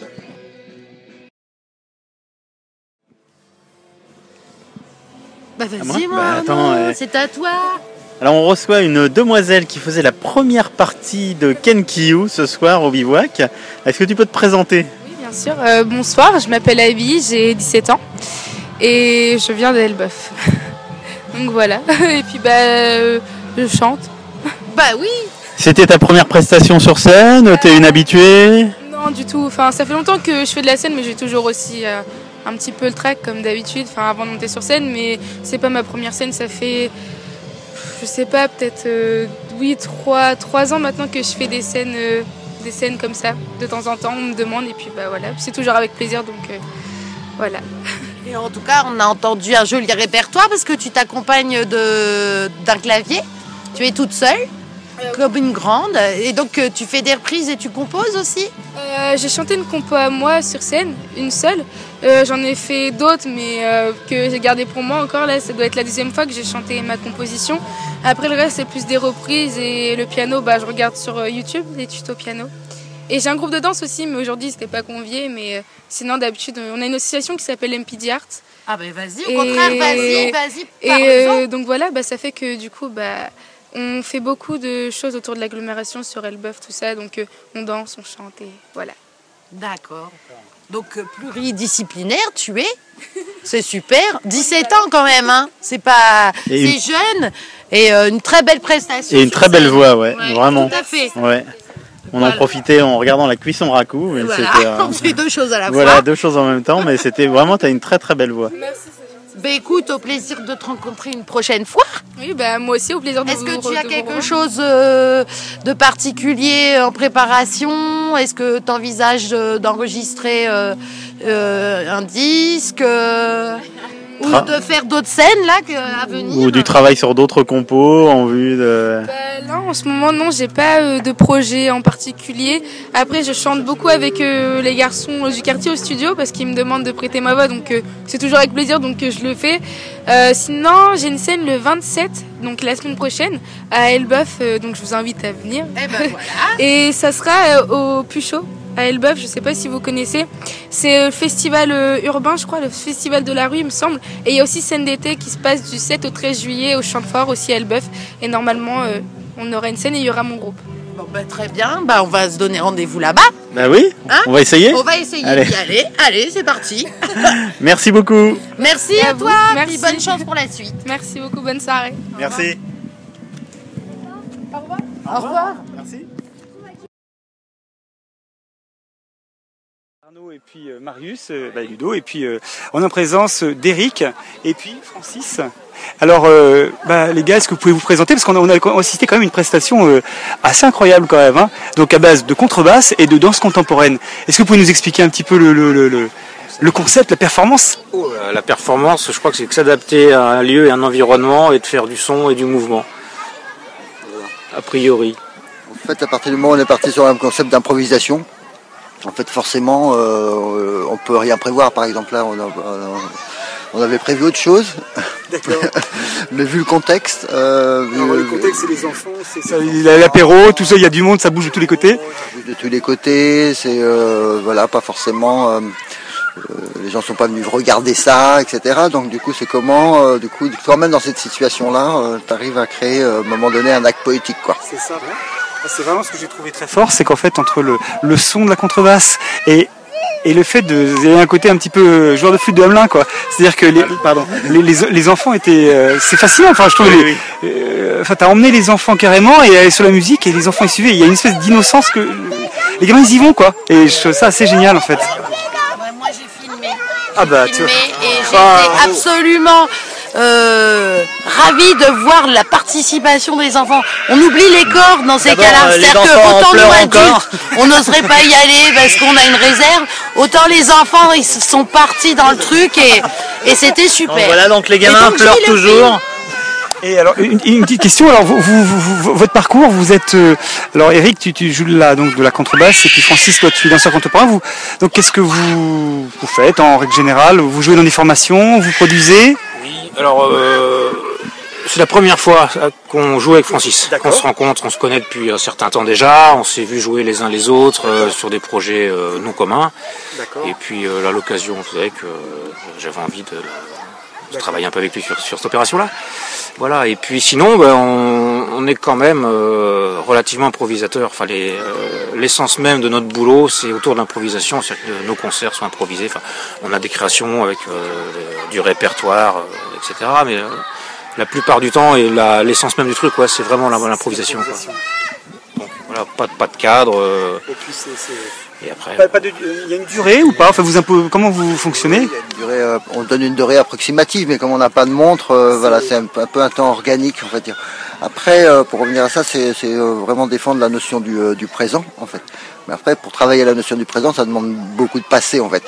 Vas-y, moi, c'est à toi. Alors, on reçoit une demoiselle qui faisait la première partie de Kenkiyu ce soir au bivouac. Est-ce que tu peux te présenter? Oui, bien sûr. Bonsoir, je m'appelle Abby, j'ai 17 ans et je viens d'Elbeuf. Donc voilà. Et puis je chante. Oui. C'était ta première prestation sur scène? T'es une habituée? Non, du tout. Enfin, ça fait longtemps que je fais de la scène, mais j'ai toujours aussi un petit peu le trac comme d'habitude. Enfin, avant de monter sur scène, mais c'est pas ma première scène. Ça fait, je sais pas, peut-être 3 ans maintenant que je fais des scènes comme ça. De temps en temps, on me demande et puis voilà. C'est toujours avec plaisir, donc voilà. Et en tout cas, on a entendu un joli répertoire parce que tu t'accompagnes d'un clavier. Tu es toute seule. Comme une grande, et donc tu fais des reprises et tu composes aussi? J'ai chanté une compo à moi sur scène, une seule. J'en ai fait d'autres, mais que j'ai gardé pour moi encore. Là, ça doit être la deuxième fois que j'ai chanté ma composition. Après, le reste, c'est plus des reprises et le piano, je regarde sur YouTube les tutos piano. Et j'ai un groupe de danse aussi, mais aujourd'hui, c'était pas convié. Mais sinon, d'habitude, on a une association qui s'appelle MPD Art. Ah vas-y, au contraire, vas-y. Et donc voilà, ça fait que du coup, on fait beaucoup de choses autour de l'agglomération sur Elbeuf, tout ça. Donc on danse, on chante et voilà. D'accord. Donc pluridisciplinaire, tu es. C'est super. 17 ans quand même, hein. C'est jeune et une très belle prestation. Et une très belle voix, ouais, vraiment. Tout à fait. Ouais. On en profitait en regardant la cuisson raku. Mais on fait deux choses à la fois. Voilà, deux choses en même temps, mais c'était vraiment, t'as une très très belle voix. Merci. Écoute, au plaisir de te rencontrer une prochaine fois. Oui, moi aussi, au plaisir de vous rencontrer. Est-ce que tu as quelque chose de particulier en préparation? Est-ce que tu envisages d'enregistrer un disque? Ou de faire d'autres scènes là à venir. Ou du travail sur d'autres compos en vue de... Là, en ce moment, non, j'ai pas de projet en particulier. Après, je chante beaucoup avec les garçons du quartier au studio parce qu'ils me demandent de prêter ma voix, donc c'est toujours avec plaisir, donc je le fais. Sinon, j'ai une scène le 27, donc la semaine prochaine, à Elbeuf, donc je vous invite à venir. Et ben voilà. Et ça sera au Puchot, à Elbeuf, je sais pas si vous connaissez. C'est le festival urbain, je crois, le festival de la rue, il me semble. Et il y a aussi scène d'été qui se passe du 7 au 13 juillet au Champ de Fort, aussi à Elbeuf. Et normalement, on aura une scène et il y aura mon groupe. Bon, très bien, on va se donner rendez-vous là-bas. Bah oui, hein, on va essayer. On va essayer d'y aller. Allez, c'est parti. Merci beaucoup. Merci à toi. Merci. Puis bonne chance pour la suite. Merci beaucoup, bonne soirée. Merci. Au revoir. Au revoir. Merci. Arnaud et puis Marius, Ludo, et puis on est en présence d'Eric et puis Francis. Alors, les gars, est-ce que vous pouvez vous présenter? Parce qu'on a assisté quand même à une prestation assez incroyable quand même, hein, donc à base de contrebasse et de danse contemporaine. Est-ce que vous pouvez nous expliquer un petit peu le concept, la performance? La performance, je crois que c'est de s'adapter à un lieu et un environnement et de faire du son et du mouvement, a priori. En fait, à partir du moment où on est parti sur un concept d'improvisation, en fait, forcément, on peut rien prévoir. Par exemple, là, on avait prévu autre chose. D'accord. Mais vu le contexte... le contexte, c'est les enfants, c'est l'apéro, tout ça, il y a du monde, ça bouge de tous les côtés. Ça bouge de tous les côtés, c'est pas forcément... les gens sont pas venus regarder ça, etc. Donc du coup, c'est comment... quand même dans cette situation-là, tu arrives à créer, à un moment donné, un acte poétique, quoi. C'est ça, ouais. C'est vraiment ce que j'ai trouvé très fort, c'est qu'en fait, entre le son de la contrebasse et le fait il y a un côté un petit peu joueur de flûte de Hamelin, quoi. C'est-à-dire que les enfants étaient... c'est fascinant, enfin, je trouve... t'as emmené les enfants carrément et aller sur la musique et les enfants ils suivaient. Il y a une espèce d'innocence que... Les gamins, ils y vont, quoi. Et je trouve ça assez génial, en fait. Moi, j'ai filmé. Tu vois. Et j'étais absolument... ravi de voir la participation des enfants. On oublie les corps dans ces cas-là. C'est-à-dire que autant nous adultes, on n'oserait pas y aller parce qu'on a une réserve. Autant les enfants, ils sont partis dans le truc et c'était super. Donc voilà, donc les gamins pleurent toujours. Et alors une petite question. Alors votre parcours, vous êtes alors Eric, tu joues donc de la contrebasse et puis Francis, toi tu es danseur contemporain. Donc qu'est-ce que vous faites en règle générale? Vous jouez dans des formations, vous produisez? Alors, c'est la première fois qu'on joue avec Francis. On se rencontre, on se connaît depuis un certain temps déjà, on s'est vu jouer les uns les autres sur des projets non communs. Et puis là, l'occasion faisait que j'avais envie de travailler un peu avec lui sur cette opération-là. Voilà. Et puis sinon, on est quand même relativement improvisateur. Enfin, l'essence même de notre boulot, c'est autour de l'improvisation. C'est-à-dire que nos concerts sont improvisés. Enfin, on a des créations avec du répertoire, etc. Mais la plupart du temps, et l'essence même du truc, c'est vraiment l'improvisation. Donc voilà, pas de cadre. Et après, il y a une durée ou pas? Enfin, comment vous fonctionnez? On donne une durée approximative, mais comme on n'a pas de montre, c'est un peu un temps organique, on va dire. Après, pour revenir à ça, c'est vraiment défendre la notion du présent, en fait. Mais après, pour travailler la notion du présent, ça demande beaucoup de passé, en fait.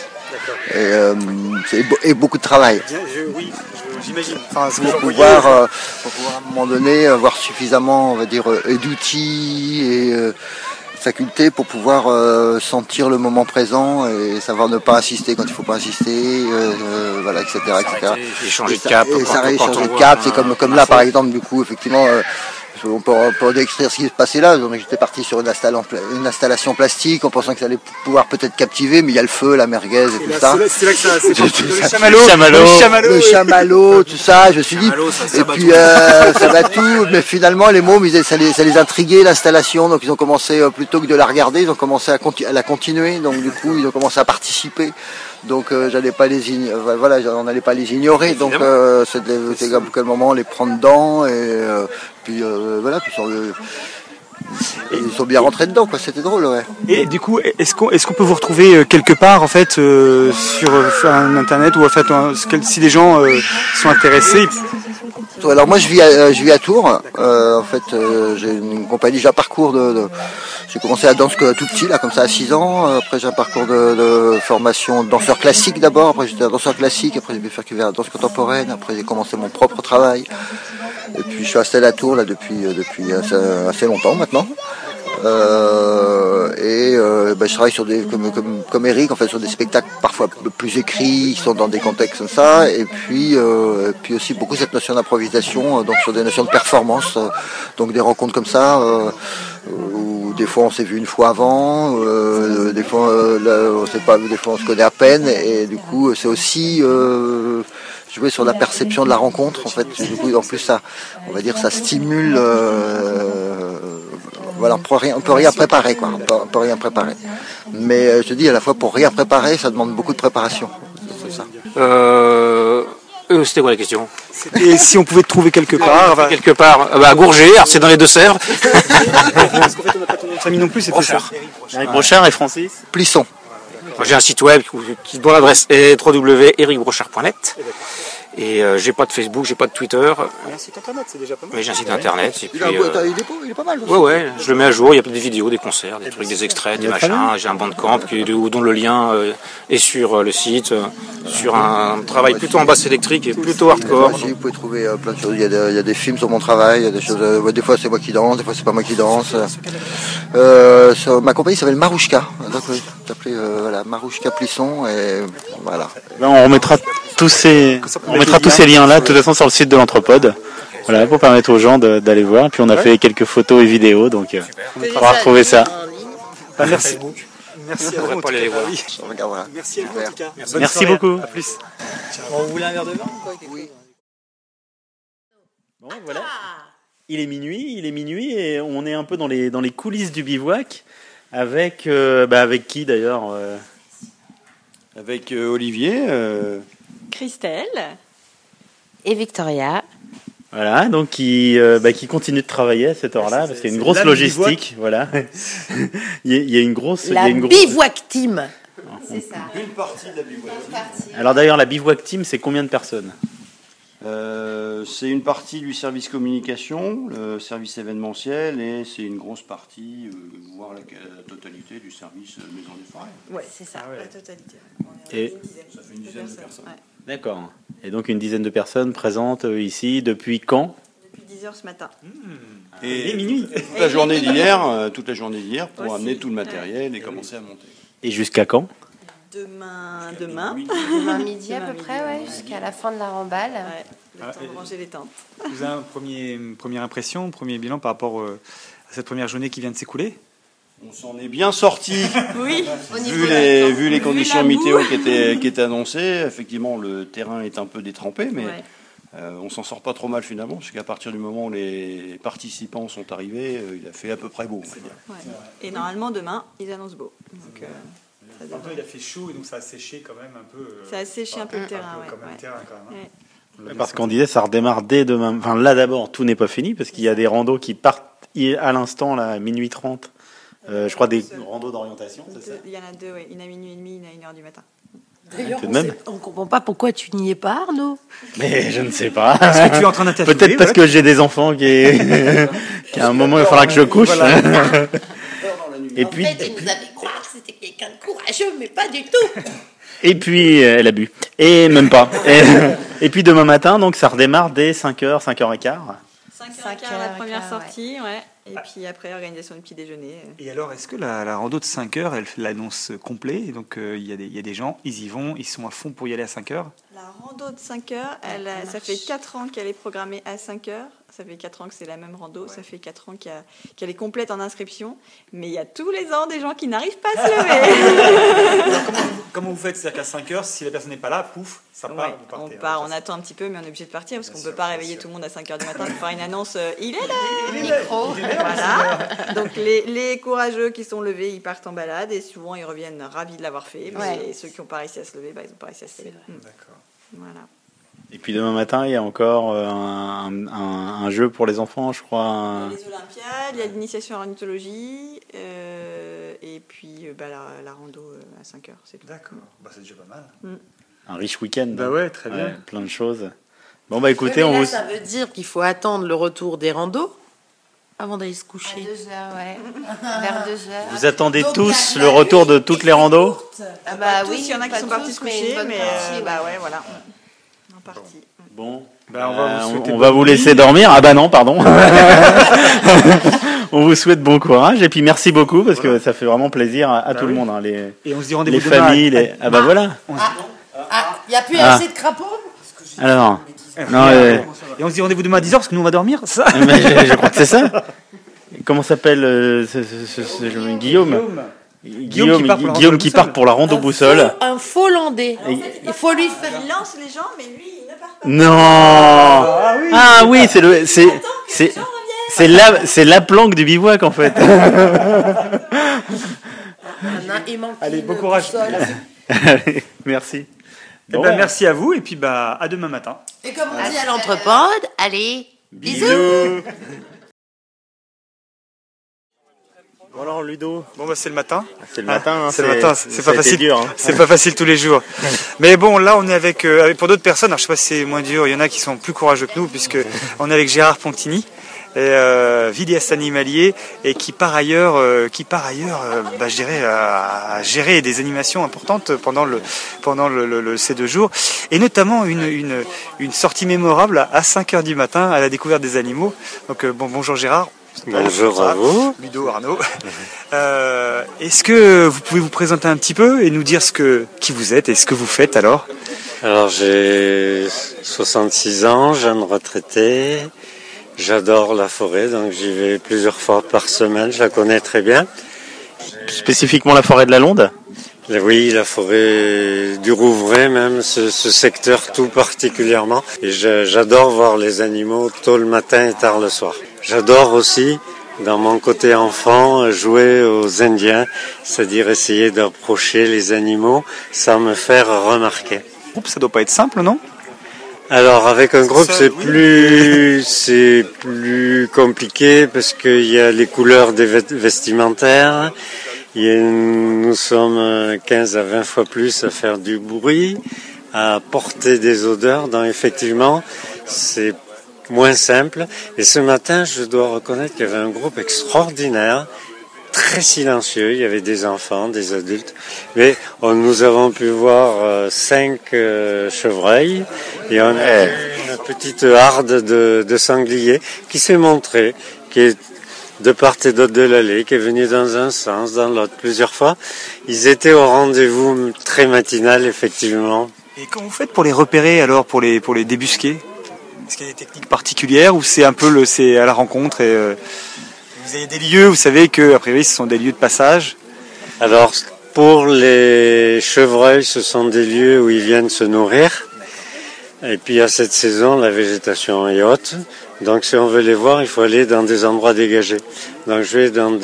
Et beaucoup de travail. Oui, j'imagine. Pour pouvoir à un moment donné avoir suffisamment, on va dire, d'outils et facultés pour pouvoir sentir le moment présent et savoir ne pas insister quand il faut pas insister, etc. Et changer de cap. Et ça changer de cap, c'est comme là par exemple, du coup, effectivement, on peut décrire ce qui se passait là. Donc j'étais parti sur une installation plastique en pensant que ça allait pouvoir peut-être captiver, mais il y a le feu, la merguez et tout ça. C'est là que ça, le chamallow, tout ça. Je me suis dit, et puis ça va tout. Mais finalement, les mômes, ça les intriguait l'installation, donc ils ont commencé plutôt que de la regarder, ils ont commencé à la continuer. Donc du coup, ils ont commencé à participer. Donc j'allais pas on n'allait pas les ignorer. Donc c'était à quel moment les prendre dedans et puis puis sur ils sont bien rentrés dedans, quoi. C'était drôle, ouais. Et du coup, est-ce qu'on peut vous retrouver quelque part, en fait, sur Internet, ou en fait, si des gens sont intéressés? Alors moi je vis à Tours. En fait, j'ai une compagnie, j'ai un parcours j'ai commencé la danse tout petit, là, comme ça, à 6 ans. Après, j'ai un parcours de formation de danseur classique d'abord. Après, j'étais un danseur classique. Après, j'ai fait la danse contemporaine. Après, j'ai commencé mon propre travail. Et puis, je suis installé à Tours là depuis assez longtemps maintenant. Je travaille sur comme Eric, en fait, sur des spectacles parfois plus écrits, qui sont dans des contextes comme ça, et puis aussi beaucoup cette notion d'improvisation, donc sur des notions de performance, donc des rencontres comme ça, où des fois on s'est vu une fois avant, des fois on sait pas, des fois on se connaît à peine, et du coup c'est aussi jouer sur la perception de la rencontre, en fait. Du coup, en plus ça, on va dire, ça stimule. Voilà, on peut rien préparer, quoi. On peut rien préparer. Mais je te dis, à la fois, pour rien préparer, ça demande beaucoup de préparation. C'est ça. C'était quoi la question? Et si on pouvait te trouver quelque part? Quelque part, à Gourget, c'est dans les Deux-Sèvres. Parce qu'en fait, on n'a pas ton nom de famille non plus, c'est Brochard. Eric Brochard et Francis Plisson. J'ai un site web dont l'adresse est www.ericbrochard.net. Et j'ai pas de Facebook, j'ai pas de Twitter. Il y a un site internet, c'est déjà pas mal. Mais j'ai un site internet. Et puis, il est pas mal. Ouais, je le mets à jour. Il y a des vidéos, des concerts, des trucs, des extraits, des machins. J'ai un bandcamp dont le lien est sur le site, sur un travail plutôt en basse électrique et plutôt hardcore. Vous pouvez trouver plein de choses. Il y a des films sur mon travail, il y a des choses. Des fois c'est moi qui danse, des fois c'est pas moi qui danse. Ma compagnie s'appelle Marouchka. Donc s'appelait Marouchka Plisson, et voilà. Là, on remettra tous ces liens-là, de toute façon, sur le site de l'Anthropode. Voilà, pour permettre aux gens d'aller voir. Et puis on a fait quelques photos et vidéos, donc on pourra retrouver ça. Merci. Merci à vous. On pas aller les voir. Merci à vous en tout cas. Merci beaucoup. À plus. On voulait un verre de vin ou quoi? Oui. Bon, voilà. Il est minuit et on est un peu dans les coulisses du bivouac avec qui d'ailleurs Avec Olivier, Christelle et Victoria. Voilà, donc qui continue de travailler à cette heure-là parce qu'il y a une grosse logistique. Voilà, il y a une grosse. Bivouac team. C'est ça. Une partie de la bivouac team. Alors d'ailleurs, la bivouac team, c'est combien de personnes? C'est une partie du service communication, le service événementiel, et c'est une grosse partie, voire la totalité du service Maison des Forêts. Ouais, c'est ça, la totalité. Et ça fait une dizaine de personnes. Ouais. D'accord. Et donc une dizaine de personnes présentes ici depuis quand? Depuis 10h ce matin. Et minuit. Toute la journée d'hier pour amener tout le matériel et commencer à monter. Et jusqu'à quand? Demain midi à peu près, ouais, jusqu'à la fin de la remballe. Ouais, le temps de ranger les tentes. Vous avez une première impression, premier bilan par rapport à cette première journée qui vient de s'écouler? On s'en est bien sorti. Oui. Vu les conditions météo qui étaient annoncées. Effectivement, le terrain est un peu détrempé, mais on s'en sort pas trop mal finalement, parce qu'à partir du moment où les participants sont arrivés, il a fait à peu près beau, on va dire. Ouais. Et normalement, demain, ils annoncent beau. Donc, il a fait chaud et donc ça a séché quand même un peu. Ça a séché un peu le terrain, Parce qu'on disait ça redémarre dès demain. Enfin là d'abord, tout n'est pas fini parce qu'il y a des randos qui partent à l'instant là, à minuit 30. Je crois des randos d'orientation, c'est ça? Il y en a deux, oui. Une à minuit et demi, une à 1h du matin. D'ailleurs, on ne comprend pas pourquoi tu n'y es pas, Arnaud. Mais je ne sais pas. Est-ce que tu es en train d'interviewer? Peut-être parce que j'ai des enfants qu'à un moment il faudra que je couche. Voilà. Et puis, il nous avait cru que c'était quelqu'un de courageux, mais pas du tout. Et puis, elle a bu. Et même pas. Et puis demain matin, donc ça redémarre dès 5h, 5h15. 5h15 la première sortie, ouais. Et puis après, organisation du petit déjeuner. Et alors, est-ce que la rando de 5 heures, elle l'annonce complet? Et donc, il y a des gens, ils y vont, ils sont à fond pour y aller à 5 heures? La rando de 5 heures, ça fait 4 ans qu'elle est programmée à 5 heures. Ça fait 4 ans que c'est la même rando. Ouais. Ça fait 4 ans qu'elle est complète en inscription. Mais il y a tous les ans des gens qui n'arrivent pas à se lever. Alors, comment vous faites? C'est-à-dire qu'à 5 heures, si la personne n'est pas là, pouf, ça part, vous partez. On part, on attend un petit peu, mais on est obligé de partir parce qu'on ne peut pas réveiller tout le monde à 5 heures du matin pour faire une annonce. Il est là, le micro. Voilà. Donc les courageux qui sont levés, ils partent en balade et souvent ils reviennent ravis de l'avoir fait. Mais ceux qui n'ont pas réussi à se lever, ils n'ont pas réussi à se lever. D'accord. Voilà. Et puis demain matin, il y a encore un jeu pour les enfants, je crois. Il y a les Olympiades, il y a l'initiation à l'ornithologie, et puis la rando à 5h. C'est tout. D'accord, c'est déjà pas mal. Un riche week-end. Bah ouais, très bien. Plein de choses. Bon bah écoutez, là, ça veut dire qu'il faut attendre le retour des randos avant d'aller se coucher. À 2h, ouais. Vers 2h. Vous attendez tous le retour de toutes les randos? Ah bah oui, il y en a qui sont partis se coucher, mais bah ouais, voilà. En partie. Bon, on va vous laisser dormir. Ah bah non, pardon. On vous souhaite bon courage et puis merci beaucoup parce que ça fait vraiment plaisir à tout le monde. Hein, et on se dit rendez-vous les familles, demain. Ah bah voilà. Il n'y a plus assez de crapauds? Alors, non, et on se dit rendez-vous demain à 10h parce que nous on va dormir, ça. Je crois que c'est ça. Comment s'appelle Guillaume qui part pour la rando boussole. Un faux landais. Il faut lui faire. Il lance les gens, mais lui, il ne part pas. Non. Ah oui, c'est la planque du bivouac en fait. Allez, bon courage. Allez, merci. Bon. Merci à vous et puis à demain matin. Et comme on dit à l'entrepode, allez, bisous. Bon alors Ludo. Bon c'est le matin. C'est le matin. C'est le matin. C'est pas facile. Dur, hein. C'est pas facile tous les jours. Mais bon là on est avec pour d'autres personnes. Alors, je sais pas si c'est moins dur. Il y en a qui sont plus courageux que nous puisque on est avec Gérard Pontini. Vidéaste animalier et qui par ailleurs je dirais a géré des animations importantes pendant ces 2 jours et notamment une sortie mémorable à 5h du matin à la découverte des animaux. Donc bonjour Gérard. Bonjour à vous. Ludo, Arnaud. Est-ce que vous pouvez vous présenter un petit peu et nous dire qui vous êtes et ce que vous faites alors? Alors j'ai 66 ans, jeune retraité. J'adore la forêt, donc j'y vais plusieurs fois par semaine, je la connais très bien. Spécifiquement la forêt de la Londe? Oui, la forêt du Rouvray même, ce secteur tout particulièrement. Et j'adore voir les animaux tôt le matin et tard le soir. J'adore aussi, dans mon côté enfant, jouer aux Indiens, c'est-à-dire essayer d'approcher les animaux sans me faire remarquer. Ça doit pas être simple, non? Alors avec un groupe c'est plus compliqué parce qu'il y a les couleurs des vestimentaires, nous sommes 15 à 20 fois plus à faire du bruit, à porter des odeurs, donc effectivement c'est moins simple. Et ce matin je dois reconnaître qu'il y avait un groupe extraordinaire, très silencieux, il y avait des enfants, des adultes, mais nous avons pu voir 5 chevreuils et on a une petite harde de sangliers qui s'est montrée, qui est de part et d'autre de l'allée, qui est venue dans un sens, dans l'autre plusieurs fois. Ils étaient au rendez-vous très matinal, effectivement. Et comment vous faites pour les repérer alors, pour les débusquer? Est-ce qu'il y a des techniques particulières ou c'est un peu c'est à la rencontre et vous avez des lieux, vous savez que a priori ce sont des lieux de passage? Alors pour les chevreuils, ce sont des lieux où ils viennent se nourrir. Et puis à cette saison, la végétation est haute. Donc si on veut les voir, il faut aller dans des endroits dégagés. Donc je vais dans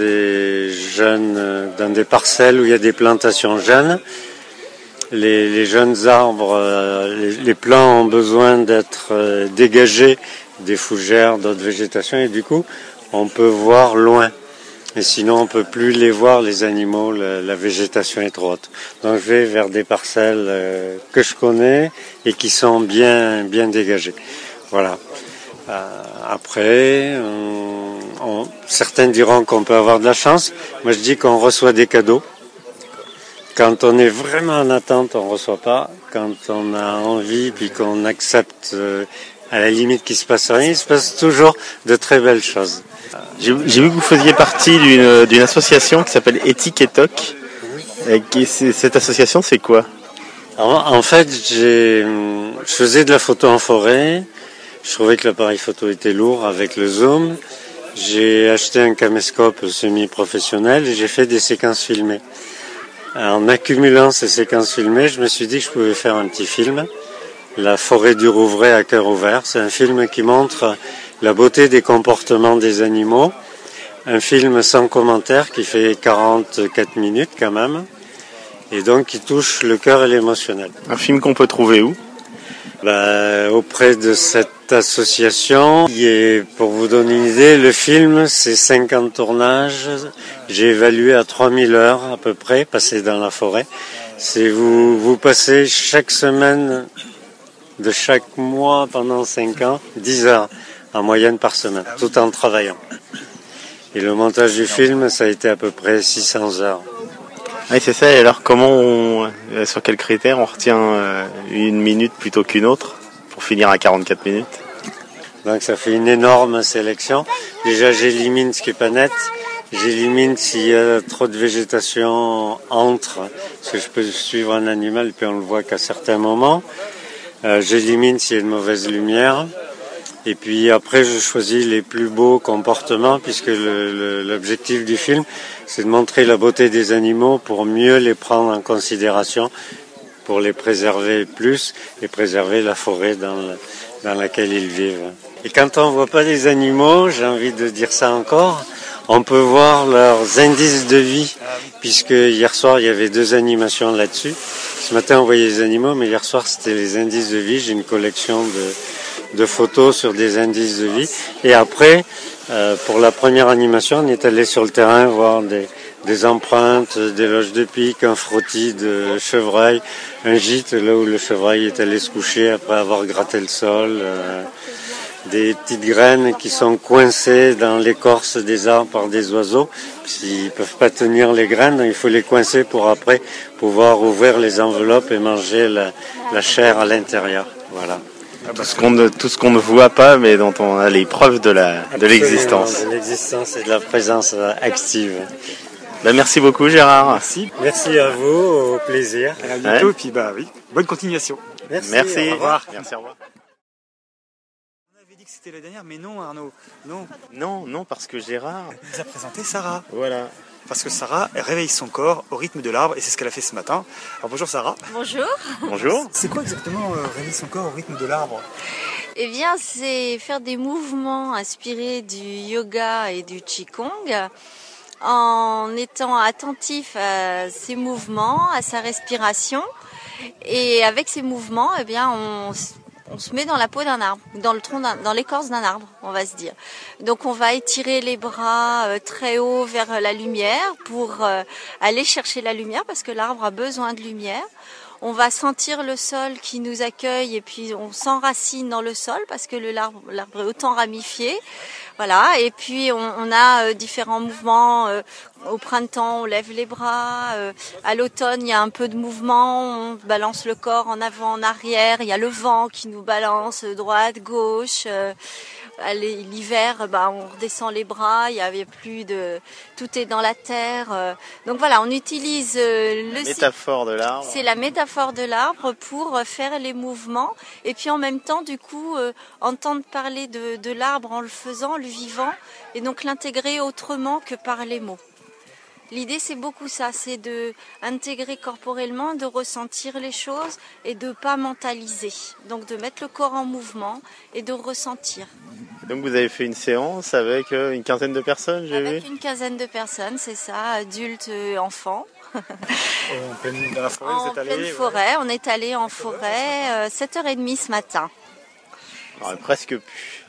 des parcelles où il y a des plantations jeunes. Les jeunes arbres, les plants ont besoin d'être dégagés des fougères, d'autres végétations, et du coup on peut voir loin. Et sinon, on peut plus les voir, les animaux, la végétation est trop haute. Donc, je vais vers des parcelles que je connais et qui sont bien dégagées. Voilà. Après, certains diront qu'on peut avoir de la chance. Moi, je dis qu'on reçoit des cadeaux. Quand on est vraiment en attente, on reçoit pas. Quand on a envie, puis qu'on accepte, à la limite qu'il se passe rien, il se passe toujours de très belles choses. J'ai vu que vous faisiez partie d'une association qui s'appelle Éthique et Toc. Cette association, c'est quoi? Alors, en fait, je faisais de la photo en forêt. Je trouvais que l'appareil photo était lourd avec le zoom. J'ai acheté un caméscope semi-professionnel et j'ai fait des séquences filmées. En accumulant ces séquences filmées, je me suis dit que je pouvais faire un petit film. La forêt du Rouvray à cœur ouvert. C'est un film qui montre la beauté des comportements des animaux. Un film sans commentaire qui fait 44 minutes quand même. Et donc qui touche le cœur et l'émotionnel. Un film qu'on peut trouver où? Auprès de cette association, pour vous donner une idée, le film, c'est 50 tournages. J'ai évalué à 3000 heures à peu près, passées dans la forêt. C'est vous passez chaque semaine de chaque mois pendant 5 ans, 10 heures en moyenne par semaine, tout en travaillant. Et le montage du film, ça a été à peu près 600 heures. Oui, c'est ça. Et alors, sur quels critères on retient une minute plutôt qu'une autre pour finir à 44 minutes? Donc ça fait une énorme sélection. Déjà, j'élimine ce qui est pas net. J'élimine s'il y a trop de végétation entre, parce que je peux suivre un animal puis on le voit qu'à certains moments. J'élimine s'il y a de mauvaise lumière. Et puis après, je choisis les plus beaux comportements, puisque l'objectif du film, c'est de montrer la beauté des animaux pour mieux les prendre en considération, pour les préserver plus et préserver la forêt dans laquelle ils vivent. Et quand on ne voit pas les animaux, j'ai envie de dire ça encore, on peut voir leurs indices de vie, puisque hier soir, il y avait 2 animations là-dessus. Ce matin, on voyait les animaux, mais hier soir, c'était les indices de vie. J'ai une collection de photos sur des indices de vie. Et après, pour la première animation, on est allé sur le terrain voir des empreintes, des loges de pique, un frottis de chevreuil, un gîte là où le chevreuil est allé se coucher après avoir gratté le sol, des petites graines qui sont coincées dans l'écorce des arbres par des oiseaux. S'ils peuvent pas tenir les graines, il faut les coincer pour après pouvoir ouvrir les enveloppes et manger la chair à l'intérieur. Voilà. Tout ce qu'on ne voit pas, mais dont on a les preuves de l'existence. De l'existence et de la présence active. Merci beaucoup Gérard. Merci à vous, au plaisir. À bientôt, puis bonne continuation. Merci. Au revoir. Merci, au revoir. On avait dit que c'était la dernière, mais non Arnaud. Non, parce que Gérard nous a présenté Sarah. Voilà. Parce que Sarah, elle réveille son corps au rythme de l'arbre, et c'est ce qu'elle a fait ce matin. Alors bonjour Sarah. Bonjour. Bonjour. C'est quoi exactement réveiller son corps au rythme de l'arbre? Eh bien, c'est faire des mouvements inspirés du yoga et du qigong, en étant attentif à ses mouvements, à sa respiration. Et avec ces mouvements, eh bien, on se met dans la peau d'un arbre, dans l'écorce d'un arbre, on va se dire. Donc on va étirer les bras très haut vers la lumière pour aller chercher la lumière, parce que l'arbre a besoin de lumière. On va sentir le sol qui nous accueille, et puis on s'enracine dans le sol parce que l'arbre est autant ramifié. Voilà, et puis on a différents mouvements. Au printemps, on lève les bras. À l'automne, il y a un peu de mouvement. On balance le corps en avant, en arrière. Il y a le vent qui nous balance droite, gauche. L'hiver, on redescend les bras. Il y avait plus de, tout est dans la terre. Donc voilà, on utilise métaphore de l'arbre. C'est la métaphore de l'arbre pour faire les mouvements, et puis en même temps, du coup, entendre parler de l'arbre en le faisant, le vivant, et donc l'intégrer autrement que par les mots. L'idée, c'est beaucoup ça, c'est de intégrer corporellement, de ressentir les choses et de pas mentaliser. Donc de mettre le corps en mouvement et de ressentir. Donc vous avez fait une séance avec une quinzaine de personnes, j'ai vu. Avec une quinzaine de personnes, c'est ça, adultes, enfants. En pleine forêt, vous êtes allé, pleine forêt, on est allé en forêt 7h30 ce matin. Alors, presque plus.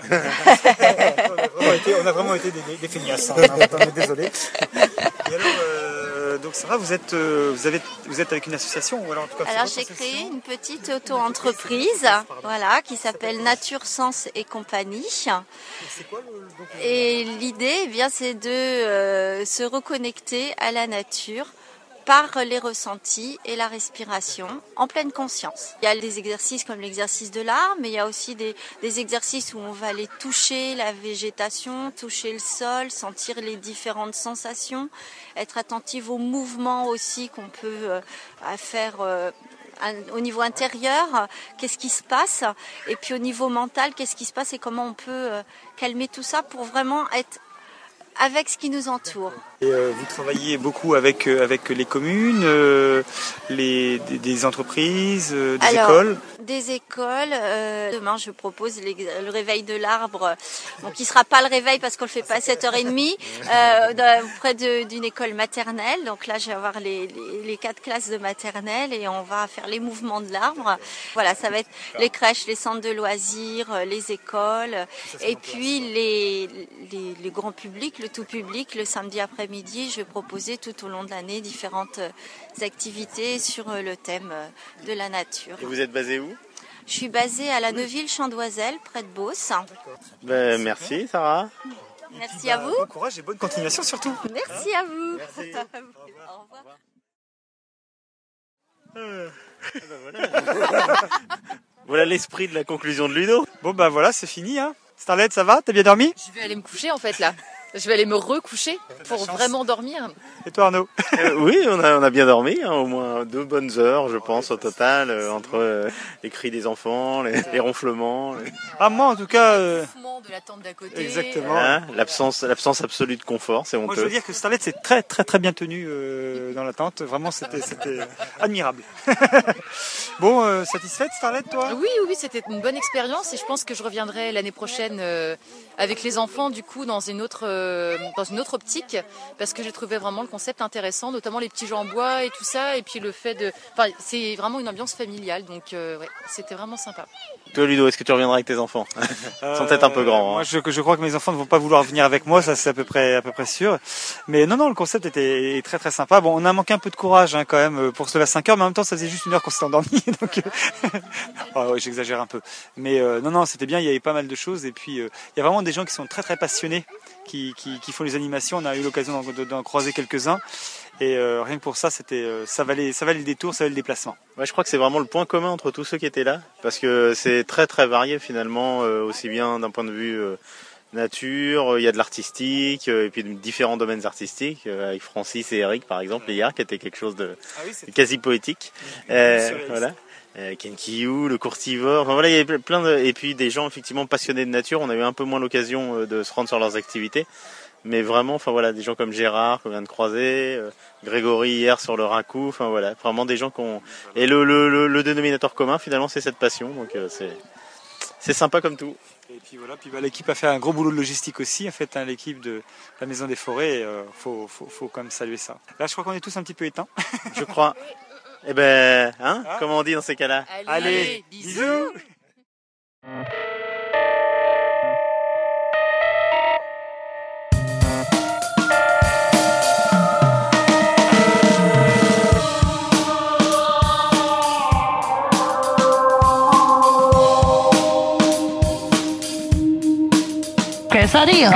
On a vraiment été des feignasses, on est désolé. Et alors, donc Sarah, vous êtes avec une association, ou en tout cas, alors j'ai créé une petite auto-entreprise, voilà, qui s'appelle Nature, Sens et Compagnie. Et l'idée, eh bien, c'est de se reconnecter à la nature par les ressentis et la respiration en pleine conscience. Il y a des exercices comme l'exercice de l'arbre, mais il y a aussi des exercices où on va aller toucher la végétation, toucher le sol, sentir les différentes sensations, être attentif aux mouvements aussi qu'on peut faire au niveau intérieur, qu'est-ce qui se passe, et puis au niveau mental, qu'est-ce qui se passe et comment on peut calmer tout ça pour vraiment être avec ce qui nous entoure. Et vous travaillez beaucoup avec les communes, des entreprises, des écoles. Des écoles. Demain, je propose le réveil de l'arbre, donc qui sera pas le réveil parce qu'on le fait pas à 7h30, auprès d'une école maternelle. Donc là, je vais avoir les 4 classes de maternelle et on va faire les mouvements de l'arbre. Voilà, ça va être les crèches, les centres de loisirs, les écoles, et puis les grands publics, le tout public, le samedi après-midi. Je vais proposer tout au long de l'année différentes activités sur le thème de la nature. Et vous êtes basé où ? Je suis basée à la Neuville-Champ-d'Oiselle, près de Beauce. Ben, merci Sarah. Merci à vous. Bon courage et bonne continuation surtout. Merci à vous. Merci. Au revoir. Voilà l'esprit de la conclusion de Ludo. Bon bah voilà, c'est fini. Hein. Starlet, ça va ? T'as bien dormi ? Je vais aller me coucher en fait là. Je vais aller me recoucher pour vraiment dormir. Et toi Arnaud ? Oui, on a bien dormi, hein, au moins 2 bonnes heures je pense au total, entre les cris des enfants, les ronflements. Ah moi en tout cas... Le ronflement de la tente d'à côté. Exactement. Hein, l'absence absolue de confort, c'est honteux. Moi je veux dire que Starlet c'est très très très bien tenu dans la tente, vraiment c'était admirable. Bon, satisfaite Starlet toi ? Oui, c'était une bonne expérience et je pense que je reviendrai l'année prochaine avec les enfants du coup dans une autre optique, parce que j'ai trouvé vraiment le concept intéressant, notamment les petits jeux en bois et tout ça, et puis le fait c'est vraiment une ambiance familiale, donc ouais, c'était vraiment sympa. Toi Ludo, est-ce que tu reviendras avec tes enfants ? Ils sont peut-être un peu grands. Moi je crois que mes enfants ne vont pas vouloir venir avec moi, ça c'est à peu près sûr. Mais non, le concept était très très sympa. Bon, on a manqué un peu de courage hein, quand même pour se lever à 5h, mais en même temps ça faisait juste 1 heure qu'on s'était endormi, donc ouais, j'exagère un peu. Mais non, c'était bien, il y avait pas mal de choses, et puis il y a vraiment des gens qui sont très très passionnés, qui font les animations. On a eu l'occasion d'en croiser quelques-uns. Et rien que pour ça, ça valait le détour, ça valait le déplacement. Ouais, je crois que c'est vraiment le point commun entre tous ceux qui étaient là, parce que c'est très très varié finalement, aussi bien d'un point de vue nature, il y a de l'artistique, et puis de différents domaines artistiques, avec Francis et Eric par exemple, hier, qui était quelque chose de quasi poétique. Voilà. Kenkiu, le courtivore, enfin voilà, il y avait plein et puis des gens effectivement passionnés de nature. On a eu un peu moins l'occasion de se rendre sur leurs activités, mais vraiment, enfin voilà, des gens comme Gérard qu'on vient de croiser, Grégory hier sur le Racou, enfin voilà, vraiment des gens et le dénominateur commun finalement c'est cette passion, donc c'est sympa comme tout. Et puis voilà, l'équipe a fait un gros boulot de logistique aussi, en fait, hein, l'équipe de la Maison des Forêts, faut quand même saluer ça. Là, je crois qu'on est tous un petit peu éteints. Je crois. Eh ben, comment on dit dans ces cas-là ? Allez, bisous. Quesadilla.